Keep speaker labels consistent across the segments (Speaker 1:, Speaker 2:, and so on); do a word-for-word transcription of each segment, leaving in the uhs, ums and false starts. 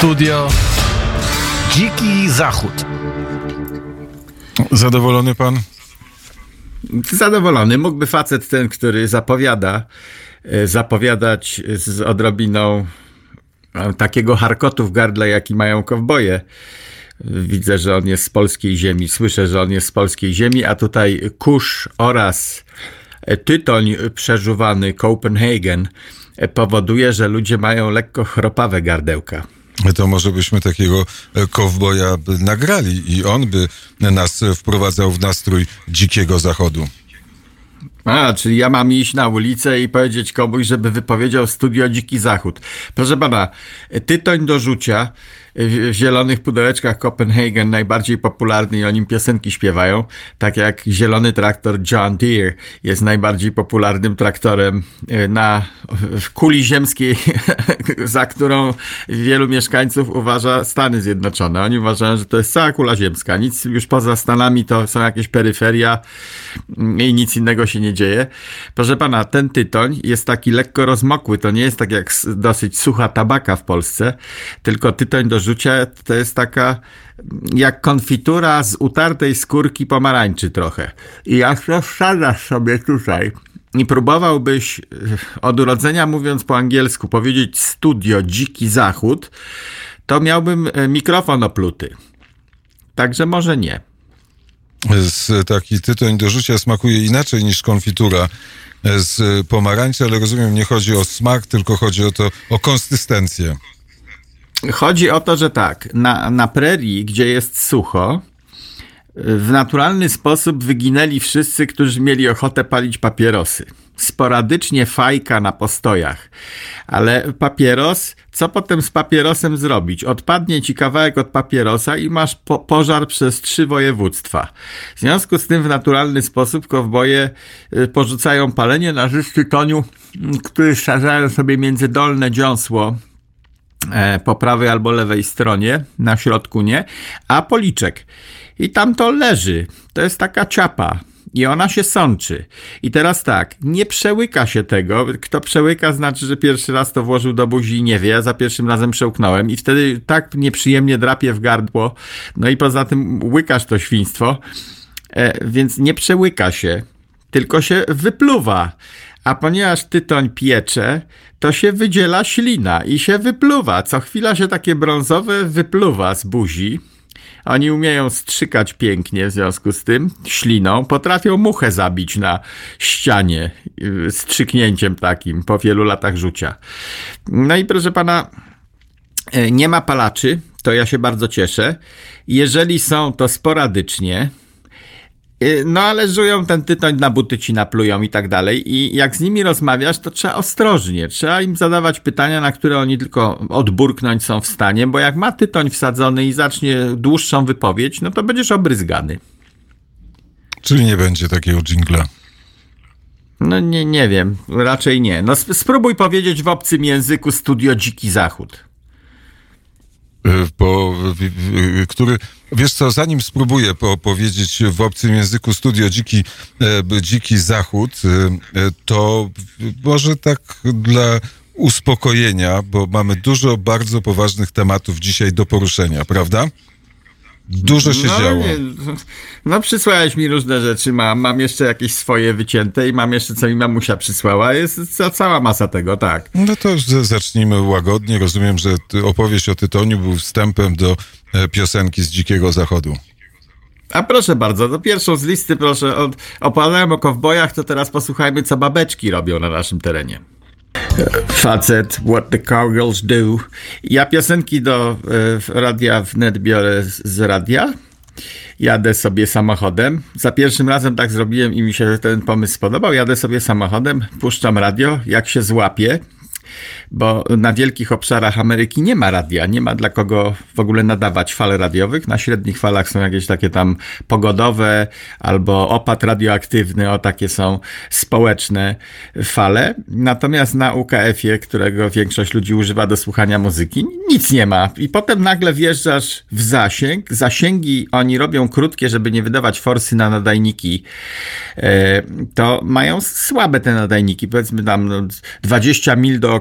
Speaker 1: Studio Dziki Zachód.
Speaker 2: Zadowolony pan?
Speaker 3: Zadowolony. Mógłby facet ten, który zapowiada, zapowiadać z odrobiną takiego harkotu w gardle, jaki mają kowboje. Widzę, że on jest z polskiej ziemi. Słyszę, że on jest z polskiej ziemi, a tutaj kurz oraz tytoń przeżuwany Copenhagen powoduje, że ludzie mają lekko chropawe gardełka.
Speaker 2: To może byśmy takiego kowboja nagrali i on by nas wprowadzał w nastrój dzikiego zachodu.
Speaker 3: A, czyli ja mam iść na ulicę i powiedzieć komuś, żeby wypowiedział Studio Dziki Zachód. Proszę pana, tytoń do rzucia w zielonych pudełeczkach Copenhagen, najbardziej popularny i o nim piosenki śpiewają, tak jak zielony traktor John Deere jest najbardziej popularnym traktorem na w kuli ziemskiej, za którą wielu mieszkańców uważa Stany Zjednoczone. Oni uważają, że to jest cała kula ziemska. Nic już poza Stanami to są jakieś peryferia i nic innego się nie dzieje. Proszę pana, ten tytoń jest taki lekko rozmokły. To nie jest tak jak dosyć sucha tabaka w Polsce, tylko tytoń do rzucia to jest taka jak konfitura z utartej skórki pomarańczy trochę. I jak to wsadzasz sobie tutaj i próbowałbyś od urodzenia, mówiąc po angielsku, powiedzieć Studio Dziki Zachód, to miałbym mikrofon opluty. Także może nie.
Speaker 2: Z taki tytoń do rzucia smakuje inaczej niż konfitura z pomarańczy, ale rozumiem, nie chodzi o smak, tylko chodzi o to, o konsystencję.
Speaker 3: Chodzi o to, że tak, na, na prerii, gdzie jest sucho, w naturalny sposób wyginęli wszyscy, którzy mieli ochotę palić papierosy. Sporadycznie fajka na postojach. Ale papieros, co potem z papierosem zrobić? Odpadnie ci kawałek od papierosa i masz po- pożar przez trzy województwa. W związku z tym w naturalny sposób kowboje y, porzucają palenie na rzecz tytoniu, który szarzają sobie między dolne dziąsło e, po prawej albo lewej stronie, na środku nie, a policzek. I tam to leży. To jest taka ciapa. I ona się sączy. I teraz tak, nie przełyka się tego. Kto przełyka, znaczy, że pierwszy raz to włożył do buzi i nie wie. Ja za pierwszym razem przełknąłem i wtedy tak nieprzyjemnie drapie w gardło. No i poza tym łykasz to świństwo. E, więc nie przełyka się, tylko się wypluwa. A ponieważ tytoń piecze, to się wydziela ślina i się wypluwa. Co chwila się takie brązowe wypluwa z buzi. Oni umieją strzykać pięknie w związku z tym śliną. Potrafią muchę zabić na ścianie strzyknięciem takim po wielu latach rzucia. No i proszę pana, nie ma palaczy, to ja się bardzo cieszę. Jeżeli są, to sporadycznie. No ale żują ten tytoń, na buty ci naplują i tak dalej. I jak z nimi rozmawiasz, to trzeba ostrożnie. Trzeba im zadawać pytania, na które oni tylko odburknąć są w stanie, bo jak ma tytoń wsadzony i zacznie dłuższą wypowiedź, no to będziesz obryzgany.
Speaker 2: Czyli nie będzie takiego dżingla?
Speaker 3: No nie, nie wiem, raczej nie. No sp- spróbuj powiedzieć w obcym języku Studio Dziki Zachód.
Speaker 2: Po, który, wiesz co, zanim spróbuję po, powiedzieć w obcym języku Studio Dziki, e, Dziki Zachód, e, to może tak dla uspokojenia, bo mamy dużo bardzo poważnych tematów dzisiaj do poruszenia, prawda? Dużo się
Speaker 3: no,
Speaker 2: działo.
Speaker 3: Nie, no przysłałeś mi różne rzeczy, mam, mam jeszcze jakieś swoje wycięte i mam jeszcze, co mi mamusia przysłała. Jest ca- cała masa tego, tak.
Speaker 2: No to z- zacznijmy łagodnie. Rozumiem, że ty, opowieść o tytoniu był wstępem do e, piosenki z Dzikiego Zachodu.
Speaker 3: A proszę bardzo, to pierwszą z listy, proszę, od, opowiadałem o kowbojach, to teraz posłuchajmy, co babeczki robią na naszym terenie. Facet, What the Cowgirls Do. Ja piosenki do y, radia wnet biorę z, z radia. Jadę sobie samochodem. Za pierwszym razem tak zrobiłem i mi się ten pomysł spodobał. Jadę sobie samochodem, puszczam radio, jak się złapię, bo na wielkich obszarach Ameryki nie ma radia, nie ma dla kogo w ogóle nadawać fal radiowych. Na średnich falach są jakieś takie tam pogodowe albo opad radioaktywny, o takie są społeczne fale. Natomiast na U K F-ie, którego większość ludzi używa do słuchania muzyki, nic nie ma. I potem nagle wjeżdżasz w zasięg. Zasięgi oni robią krótkie, żeby nie wydawać forsy na nadajniki. To mają słabe te nadajniki, powiedzmy tam no, dwadzieścia mil dookoła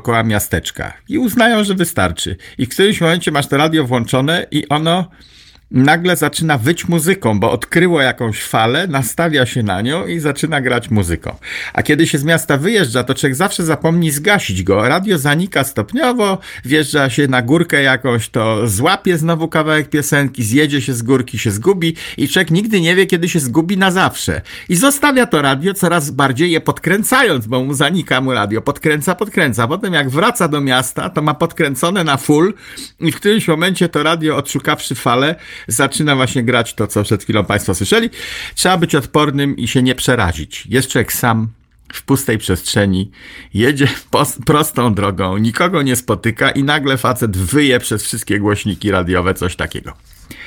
Speaker 3: dookoła miasteczka i uznają, że wystarczy. I w którymś momencie masz to radio włączone i ono nagle zaczyna wyć muzyką, bo odkryło jakąś falę, nastawia się na nią i zaczyna grać muzyką. A kiedy się z miasta wyjeżdża, to człowiek zawsze zapomni zgasić go. Radio zanika stopniowo, wjeżdża się na górkę jakąś, to złapie znowu kawałek piosenki, zjedzie się z górki, się zgubi i człowiek nigdy nie wie, kiedy się zgubi na zawsze. I zostawia to radio coraz bardziej je podkręcając, bo mu zanika mu radio. Podkręca, podkręca. Potem jak wraca do miasta, to ma podkręcone na full i w którymś momencie to radio, odszukawszy falę, zaczyna właśnie grać to, co przed chwilą Państwo słyszeli. Trzeba być odpornym i się nie przerazić. Jest człowiek sam w pustej przestrzeni, jedzie prostą drogą, nikogo nie spotyka i nagle facet wyje przez wszystkie głośniki radiowe coś takiego.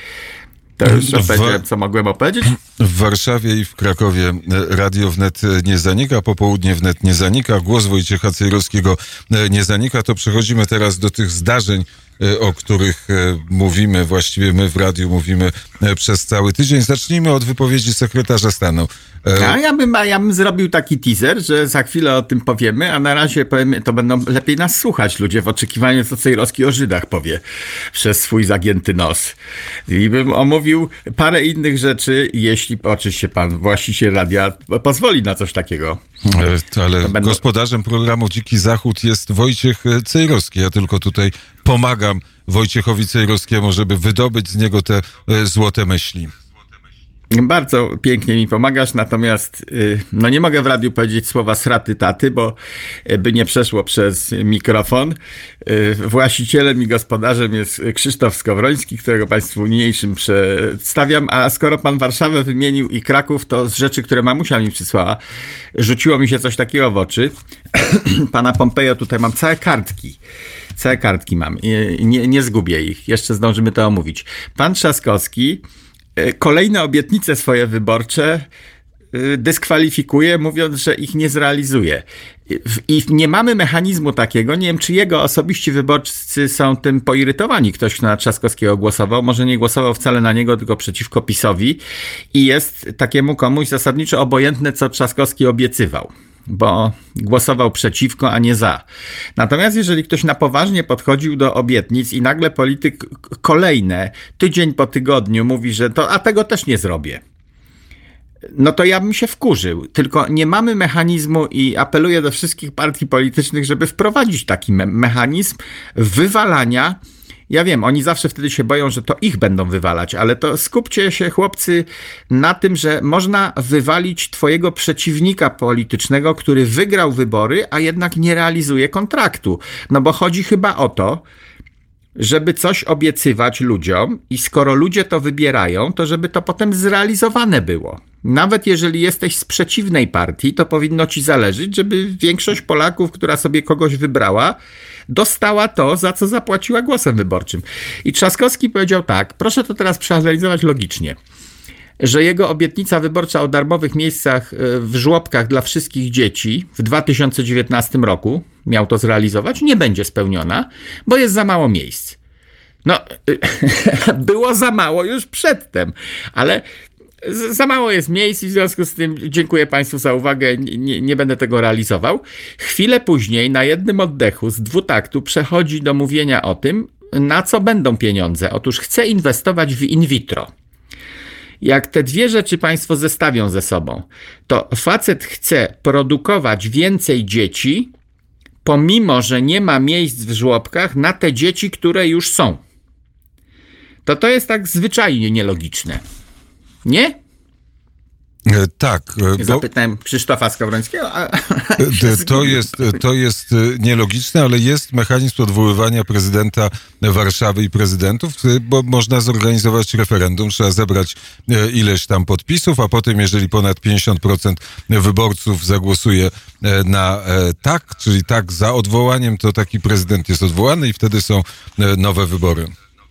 Speaker 3: To już opowiedziałem, co mogłem opowiedzieć.
Speaker 2: W Warszawie i w Krakowie radio wnet nie zanika, popołudnie wnet nie zanika, głos Wojciecha Cejrowskiego nie zanika. To przechodzimy teraz do tych zdarzeń, o których mówimy, właściwie my w radiu mówimy przez cały tydzień. Zacznijmy od wypowiedzi sekretarza stanu.
Speaker 3: A ja bym, ja bym zrobił taki teaser, że za chwilę o tym powiemy, a na razie powiemy, to będą lepiej nas słuchać ludzie w oczekiwaniu, co Cejrowski o Żydach powie przez swój zagięty nos. I bym omówił parę innych rzeczy, jeśli oczywiście pan właściciel radia pozwoli na coś takiego.
Speaker 2: Ale będą... gospodarzem programu Dziki Zachód jest Wojciech Cejrowski. Ja tylko tutaj pomagam Wojciechowi Cejrowskiemu, żeby wydobyć z niego te złote myśli.
Speaker 3: Bardzo pięknie mi pomagasz, natomiast no nie mogę w radiu powiedzieć słowa sraty taty, bo by nie przeszło przez mikrofon. Właścicielem i gospodarzem jest Krzysztof Skowroński, którego Państwu niniejszym przedstawiam, a skoro pan Warszawę wymienił i Kraków, to z rzeczy, które mamusia mi przysłała, rzuciło mi się coś takiego w oczy. Pana Pompejo, tutaj mam całe kartki. Całe kartki mam. Nie, nie zgubię ich. Jeszcze zdążymy to omówić. Pan Trzaskowski kolejne obietnice swoje wyborcze dyskwalifikuje, mówiąc, że ich nie zrealizuje. I nie mamy mechanizmu takiego, nie wiem, czy jego osobiści wyborcy są tym poirytowani. Ktoś, kto na Trzaskowskiego głosował, może nie głosował wcale na niego, tylko przeciwko PiS-owi i jest takiemu komuś zasadniczo obojętne, co Trzaskowski obiecywał, bo głosował przeciwko, a nie za. Natomiast jeżeli ktoś na poważnie podchodził do obietnic i nagle polityk kolejne, tydzień po tygodniu mówi, że to, a tego też nie zrobię, no to ja bym się wkurzył. Tylko nie mamy mechanizmu i apeluję do wszystkich partii politycznych, żeby wprowadzić taki me- mechanizm wywalania. Ja wiem, oni zawsze wtedy się boją, że to ich będą wywalać, ale to skupcie się, chłopcy, na tym, że można wywalić twojego przeciwnika politycznego, który wygrał wybory, a jednak nie realizuje kontraktu. No bo chodzi chyba o to, żeby coś obiecywać ludziom i skoro ludzie to wybierają, to żeby to potem zrealizowane było. Nawet jeżeli jesteś z przeciwnej partii, to powinno ci zależeć, żeby większość Polaków, która sobie kogoś wybrała, dostała to, za co zapłaciła głosem wyborczym. I Trzaskowski powiedział tak, proszę to teraz przeanalizować logicznie, że jego obietnica wyborcza o darmowych miejscach w żłobkach dla wszystkich dzieci w dwa tysiące dziewiętnastym roku miał to zrealizować, nie będzie spełniona, bo jest za mało miejsc. No, było za mało już przedtem, ale za mało jest miejsc i w związku z tym dziękuję Państwu za uwagę, nie, nie będę tego realizował. Chwilę później na jednym oddechu z dwutaktu przechodzi do mówienia o tym, na co będą pieniądze. Otóż chce inwestować w in vitro. Jak te dwie rzeczy Państwo zestawią ze sobą, to facet chce produkować więcej dzieci, pomimo że nie ma miejsc w żłobkach na te dzieci, które już są. To to jest tak zwyczajnie nielogiczne. Nie?
Speaker 2: E, tak.
Speaker 3: Bo... Zapytałem Krzysztofa Skowrońskiego. A...
Speaker 2: To jest, to jest nielogiczne, ale jest mechanizm odwoływania prezydenta Warszawy i prezydentów, bo można zorganizować referendum, trzeba zebrać ileś tam podpisów, a potem jeżeli ponad pięćdziesiąt procent wyborców zagłosuje na tak, czyli tak za odwołaniem, to taki prezydent jest odwołany i wtedy są nowe wybory.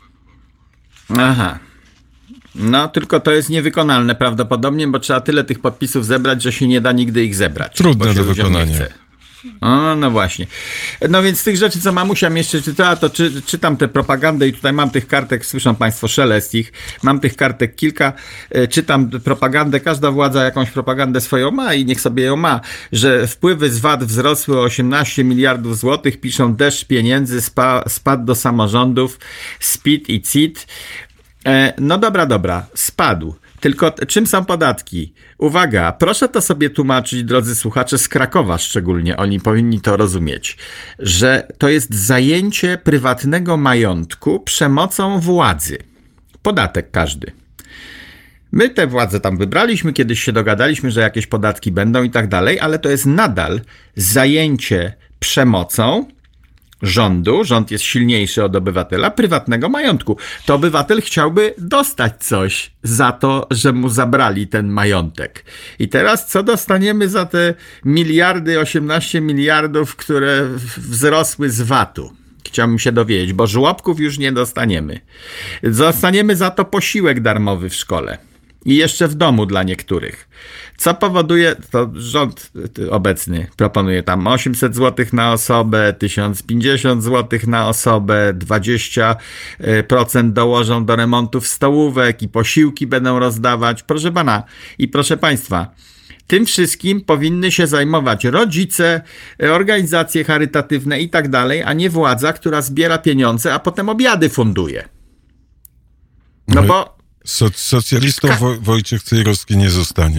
Speaker 3: Aha. No, tylko to jest niewykonalne prawdopodobnie, bo trzeba tyle tych podpisów zebrać, że się nie da nigdy ich zebrać.
Speaker 2: Trudne do wykonania.
Speaker 3: O, no właśnie. No więc z tych rzeczy, co mamusia mi jeszcze czytała, to czy, czytam tę propagandę i tutaj mam tych kartek, słyszą państwo szelest ich, mam tych kartek kilka, e, czytam propagandę, każda władza jakąś propagandę swoją ma i niech sobie ją ma, że wpływy z V A T wzrosły o osiemnaście miliardów złotych, piszą deszcz pieniędzy, spa, spadł do samorządów, S P I T i C I T. E, no dobra, dobra, spadł. Tylko czym są podatki? Uwaga, proszę to sobie tłumaczyć, drodzy słuchacze, z Krakowa szczególnie, oni powinni to rozumieć, że to jest zajęcie prywatnego majątku przemocą władzy. Podatek każdy. My tę władzę tam wybraliśmy, kiedyś się dogadaliśmy, że jakieś podatki będą i tak dalej, ale to jest nadal zajęcie przemocą rządu, rząd jest silniejszy od obywatela, prywatnego majątku. To obywatel chciałby dostać coś za to, że mu zabrali ten majątek. I teraz co dostaniemy za te miliardy, osiemnaście miliardów, które wzrosły z V A T-u? Chciałbym się dowiedzieć, bo żłobków już nie dostaniemy. Dostaniemy za to posiłek darmowy w szkole. I jeszcze w domu dla niektórych. Co powoduje, to rząd obecny proponuje tam osiemset złotych na osobę, tysiąc pięćdziesiąt złotych na osobę, dwadzieścia procent dołożą do remontów stołówek i posiłki będą rozdawać. Proszę pana i proszę państwa, tym wszystkim powinny się zajmować rodzice, organizacje charytatywne i tak dalej, a nie władza, która zbiera pieniądze, a potem obiady funduje. No bo
Speaker 2: So, socjalistą Ka- Wo- Wojciech Cejrowski nie zostanie.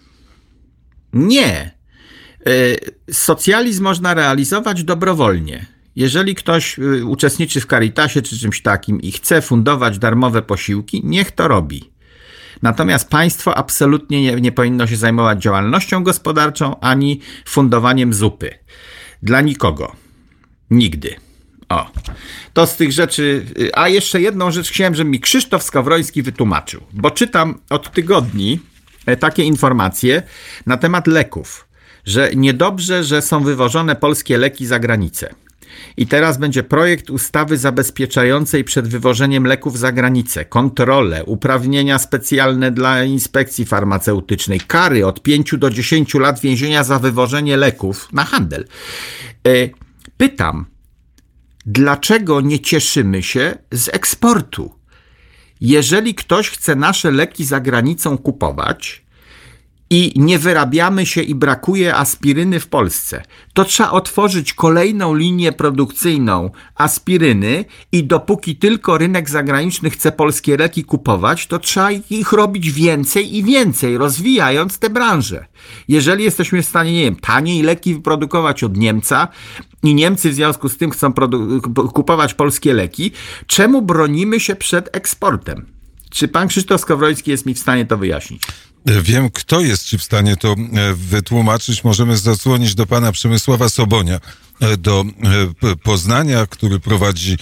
Speaker 3: Nie. Y, socjalizm można realizować dobrowolnie. Jeżeli ktoś y, uczestniczy w Caritasie czy czymś takim i chce fundować darmowe posiłki, niech to robi. Natomiast państwo absolutnie nie, nie powinno się zajmować działalnością gospodarczą ani fundowaniem zupy. Dla nikogo. Nigdy. O, to z tych rzeczy, a jeszcze jedną rzecz chciałem, żeby mi Krzysztof Skowroński wytłumaczył, bo czytam od tygodni takie informacje na temat leków, że niedobrze, że są wywożone polskie leki za granicę. I teraz będzie projekt ustawy zabezpieczającej przed wywożeniem leków za granicę, kontrole, uprawnienia specjalne dla inspekcji farmaceutycznej, kary od pięciu do dziesięciu lat więzienia za wywożenie leków na handel. Pytam, dlaczego nie cieszymy się z eksportu? Jeżeli ktoś chce nasze leki za granicą kupować i nie wyrabiamy się i brakuje aspiryny w Polsce, to trzeba otworzyć kolejną linię produkcyjną aspiryny i dopóki tylko rynek zagraniczny chce polskie leki kupować, to trzeba ich robić więcej i więcej, rozwijając tę branżę. Jeżeli jesteśmy w stanie, nie wiem, taniej leki wyprodukować od Niemca i Niemcy w związku z tym chcą produ- kupować polskie leki, czemu bronimy się przed eksportem? Czy pan Krzysztof Skowroński jest mi w stanie to wyjaśnić?
Speaker 2: Wiem, kto jest ci w stanie to wytłumaczyć. Możemy zadzwonić do pana Przemysława Sobonia, do Poznania, który prowadzi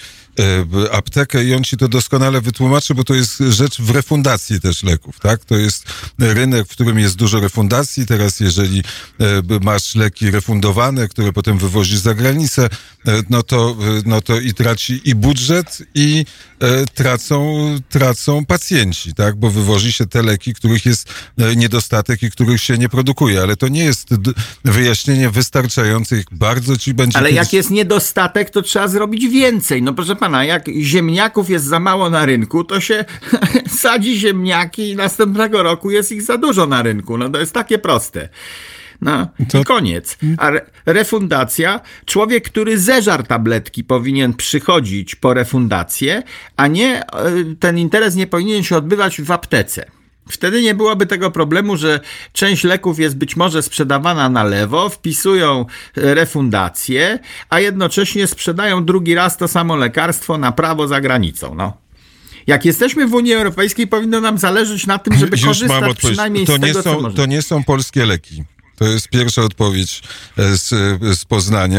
Speaker 2: aptekę i on ci to doskonale wytłumaczy, bo to jest rzecz w refundacji też leków, tak? To jest rynek, w którym jest dużo refundacji. Teraz jeżeli masz leki refundowane, które potem wywozisz za granicę, no to, no to i traci i budżet, i tracą, tracą pacjenci, tak? Bo wywozi się te leki, których jest niedostatek i których się nie produkuje, ale to nie jest wyjaśnienie wystarczające. Bardzo ci będzie...
Speaker 3: Ale
Speaker 2: kiedyś...
Speaker 3: jak jest niedostatek, to trzeba zrobić więcej. No proszę pana, jak ziemniaków jest za mało na rynku, to się sadzi ziemniaki i następnego roku jest ich za dużo na rynku. No to jest takie proste. No to... i koniec. A re- refundacja, człowiek, który zeżarł tabletki, powinien przychodzić po refundację, a nie, ten interes nie powinien się odbywać w aptece. Wtedy nie byłoby tego problemu, że część leków jest być może sprzedawana na lewo, wpisują refundację, a jednocześnie sprzedają drugi raz to samo lekarstwo na prawo za granicą. No. Jak jesteśmy w Unii Europejskiej, powinno nam zależeć na tym, żeby
Speaker 2: Już
Speaker 3: korzystać przynajmniej
Speaker 2: to
Speaker 3: z
Speaker 2: nie
Speaker 3: tego,
Speaker 2: są,
Speaker 3: co można.
Speaker 2: To nie są polskie leki. To jest pierwsza odpowiedź z, z Poznania.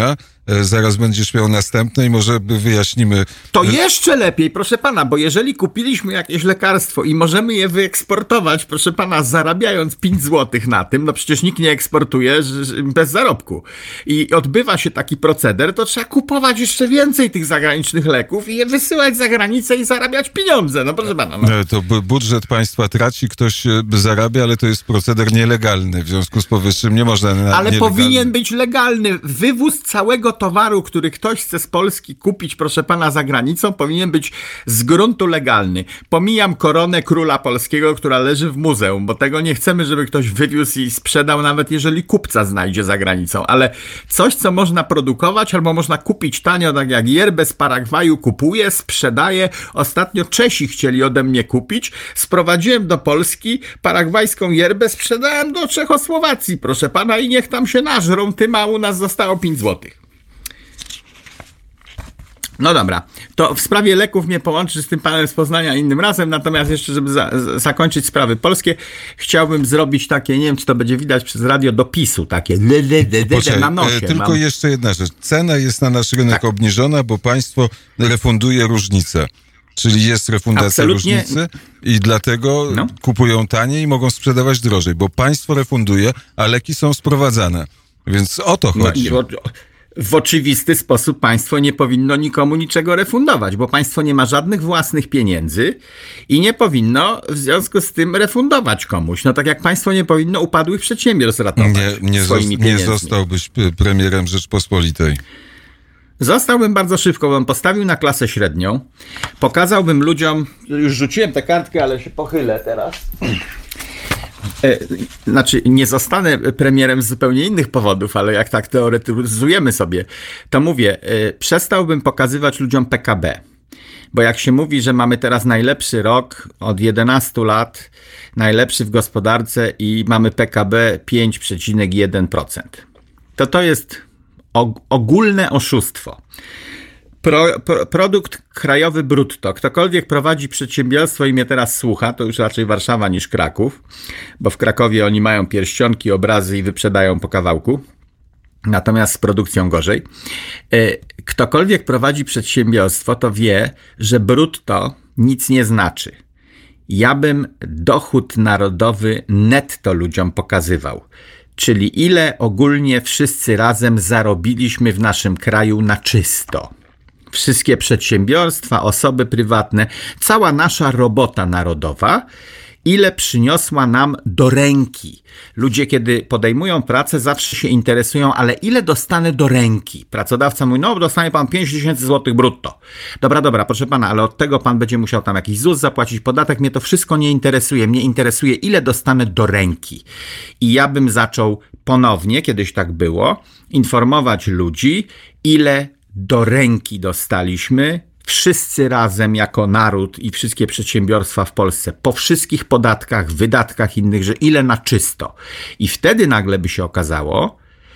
Speaker 2: e, zaraz będziesz miał następne i może wyjaśnimy.
Speaker 3: To jeszcze lepiej, proszę pana, bo jeżeli kupiliśmy jakieś lekarstwo i możemy je wyeksportować, proszę pana, zarabiając pięć złotych na tym, no przecież nikt nie eksportuje bez zarobku. I odbywa się taki proceder, to trzeba kupować jeszcze więcej tych zagranicznych leków i je wysyłać za granicę i zarabiać pieniądze. No proszę pana. No.
Speaker 2: To budżet państwa traci, ktoś zarabia, ale to jest proceder nielegalny. W związku z powyższym nie można... Na
Speaker 3: ale
Speaker 2: nielegalny.
Speaker 3: Powinien być legalny. Wywóz całego towaru, który ktoś chce z Polski kupić, proszę pana, za granicą, powinien być z gruntu legalny. Pomijam koronę króla polskiego, która leży w muzeum, bo tego nie chcemy, żeby ktoś wywiózł i sprzedał, nawet jeżeli kupca znajdzie za granicą. Ale coś, co można produkować albo można kupić tanio, tak jak yerbę z Paragwaju kupuję, sprzedaję. Ostatnio Czesi chcieli ode mnie kupić. Sprowadziłem do Polski paragwajską yerbę, sprzedałem do Czechosłowacji, proszę pana, i niech tam się nażrą tym, a u nas zostało pięć złotych. No dobra, to w sprawie leków mnie połączy z tym panem z Poznania innym razem, natomiast jeszcze, żeby za, zakończyć sprawy polskie, chciałbym zrobić takie, nie wiem, czy to będzie widać przez radio, dopisu, takie le, le, le, le,
Speaker 2: Poczekaj,
Speaker 3: na nosie.
Speaker 2: Tylko
Speaker 3: mam.
Speaker 2: jeszcze jedna rzecz. Cena jest na nasz rynek
Speaker 3: tak.
Speaker 2: obniżona, bo państwo refunduje różnicę. Czyli jest refundacja
Speaker 3: Absolutnie.
Speaker 2: różnicy i dlatego
Speaker 3: no.
Speaker 2: kupują taniej i mogą sprzedawać drożej, bo państwo refunduje, a leki są sprowadzane. Więc o to chodzi.
Speaker 3: No, w oczywisty sposób państwo nie powinno nikomu niczego refundować, bo państwo nie ma żadnych własnych pieniędzy i nie powinno w związku z tym refundować komuś. No tak jak państwo nie powinno upadłych przedsiębiorstw ratować
Speaker 2: nie, nie
Speaker 3: swoimi
Speaker 2: zosta-
Speaker 3: pieniędzmi.
Speaker 2: Nie zostałbyś premierem Rzeczpospolitej.
Speaker 3: Zostałbym bardzo szybko, bym postawił na klasę średnią, pokazałbym ludziom, już rzuciłem tę kartkę, ale się pochylę teraz. E, znaczy, nie zostanę premierem z zupełnie innych powodów, ale jak tak teoretyzujemy sobie, to mówię, e, przestałbym pokazywać ludziom P K B. Bo jak się mówi, że mamy teraz najlepszy rok od jedenastu lat, najlepszy w gospodarce i mamy P K B pięć przecinek jeden procent, to to jest ogólne oszustwo. Pro, pro, produkt krajowy brutto. Ktokolwiek prowadzi przedsiębiorstwo i mnie teraz słucha, to już raczej Warszawa niż Kraków, bo w Krakowie oni mają pierścionki, obrazy i wyprzedają po kawałku. Natomiast z produkcją gorzej. Ktokolwiek prowadzi przedsiębiorstwo, to wie, że brutto nic nie znaczy. Ja bym dochód narodowy netto ludziom pokazywał. Czyli ile ogólnie wszyscy razem zarobiliśmy w naszym kraju na czysto. Wszystkie przedsiębiorstwa, osoby prywatne, cała nasza robota narodowa, ile przyniosła nam do ręki. Ludzie, kiedy podejmują pracę, zawsze się interesują, ale ile dostanę do ręki? Pracodawca mówi, no dostanie pan pięć tysięcy złotych brutto. Dobra, dobra, proszę pana, ale od tego pan będzie musiał tam jakiś ZUS zapłacić, podatek. Mnie to wszystko nie interesuje. Mnie interesuje, ile dostanę do ręki. I ja bym zaczął ponownie, kiedyś tak było, informować ludzi, ile do ręki dostaliśmy wszyscy razem jako naród i wszystkie przedsiębiorstwa w Polsce, po wszystkich podatkach, wydatkach innych, że ile na czysto. I wtedy nagle by się okazało,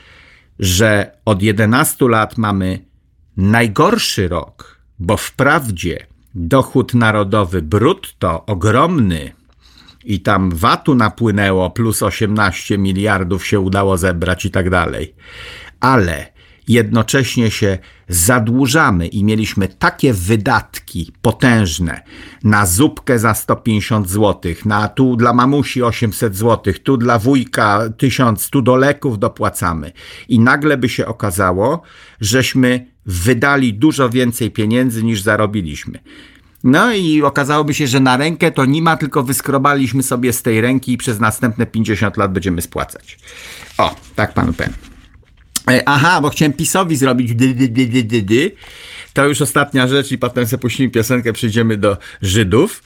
Speaker 3: że od jedenastu lat mamy najgorszy rok, bo wprawdzie dochód narodowy brutto ogromny i tam vatu napłynęło, plus osiemnaście miliardów się udało zebrać i tak dalej, ale jednocześnie się zadłużamy i mieliśmy takie wydatki potężne na zupkę za sto pięćdziesiąt złotych, na tu dla mamusi osiemset złotych, tu dla wujka tysiąc, tu do leków dopłacamy. I nagle by się okazało, żeśmy wydali dużo więcej pieniędzy niż zarobiliśmy. No i okazałoby się, że na rękę to nie ma, tylko wyskrobaliśmy sobie z tej ręki i przez następne pięćdziesiąt lat będziemy spłacać. O, tak panu powiem. Aha, bo chciałem PiS-owi zrobić dy, dy, dy, dy, dy, dy. To już ostatnia rzecz i potem sobie puścimy piosenkę, przejdziemy do Żydów.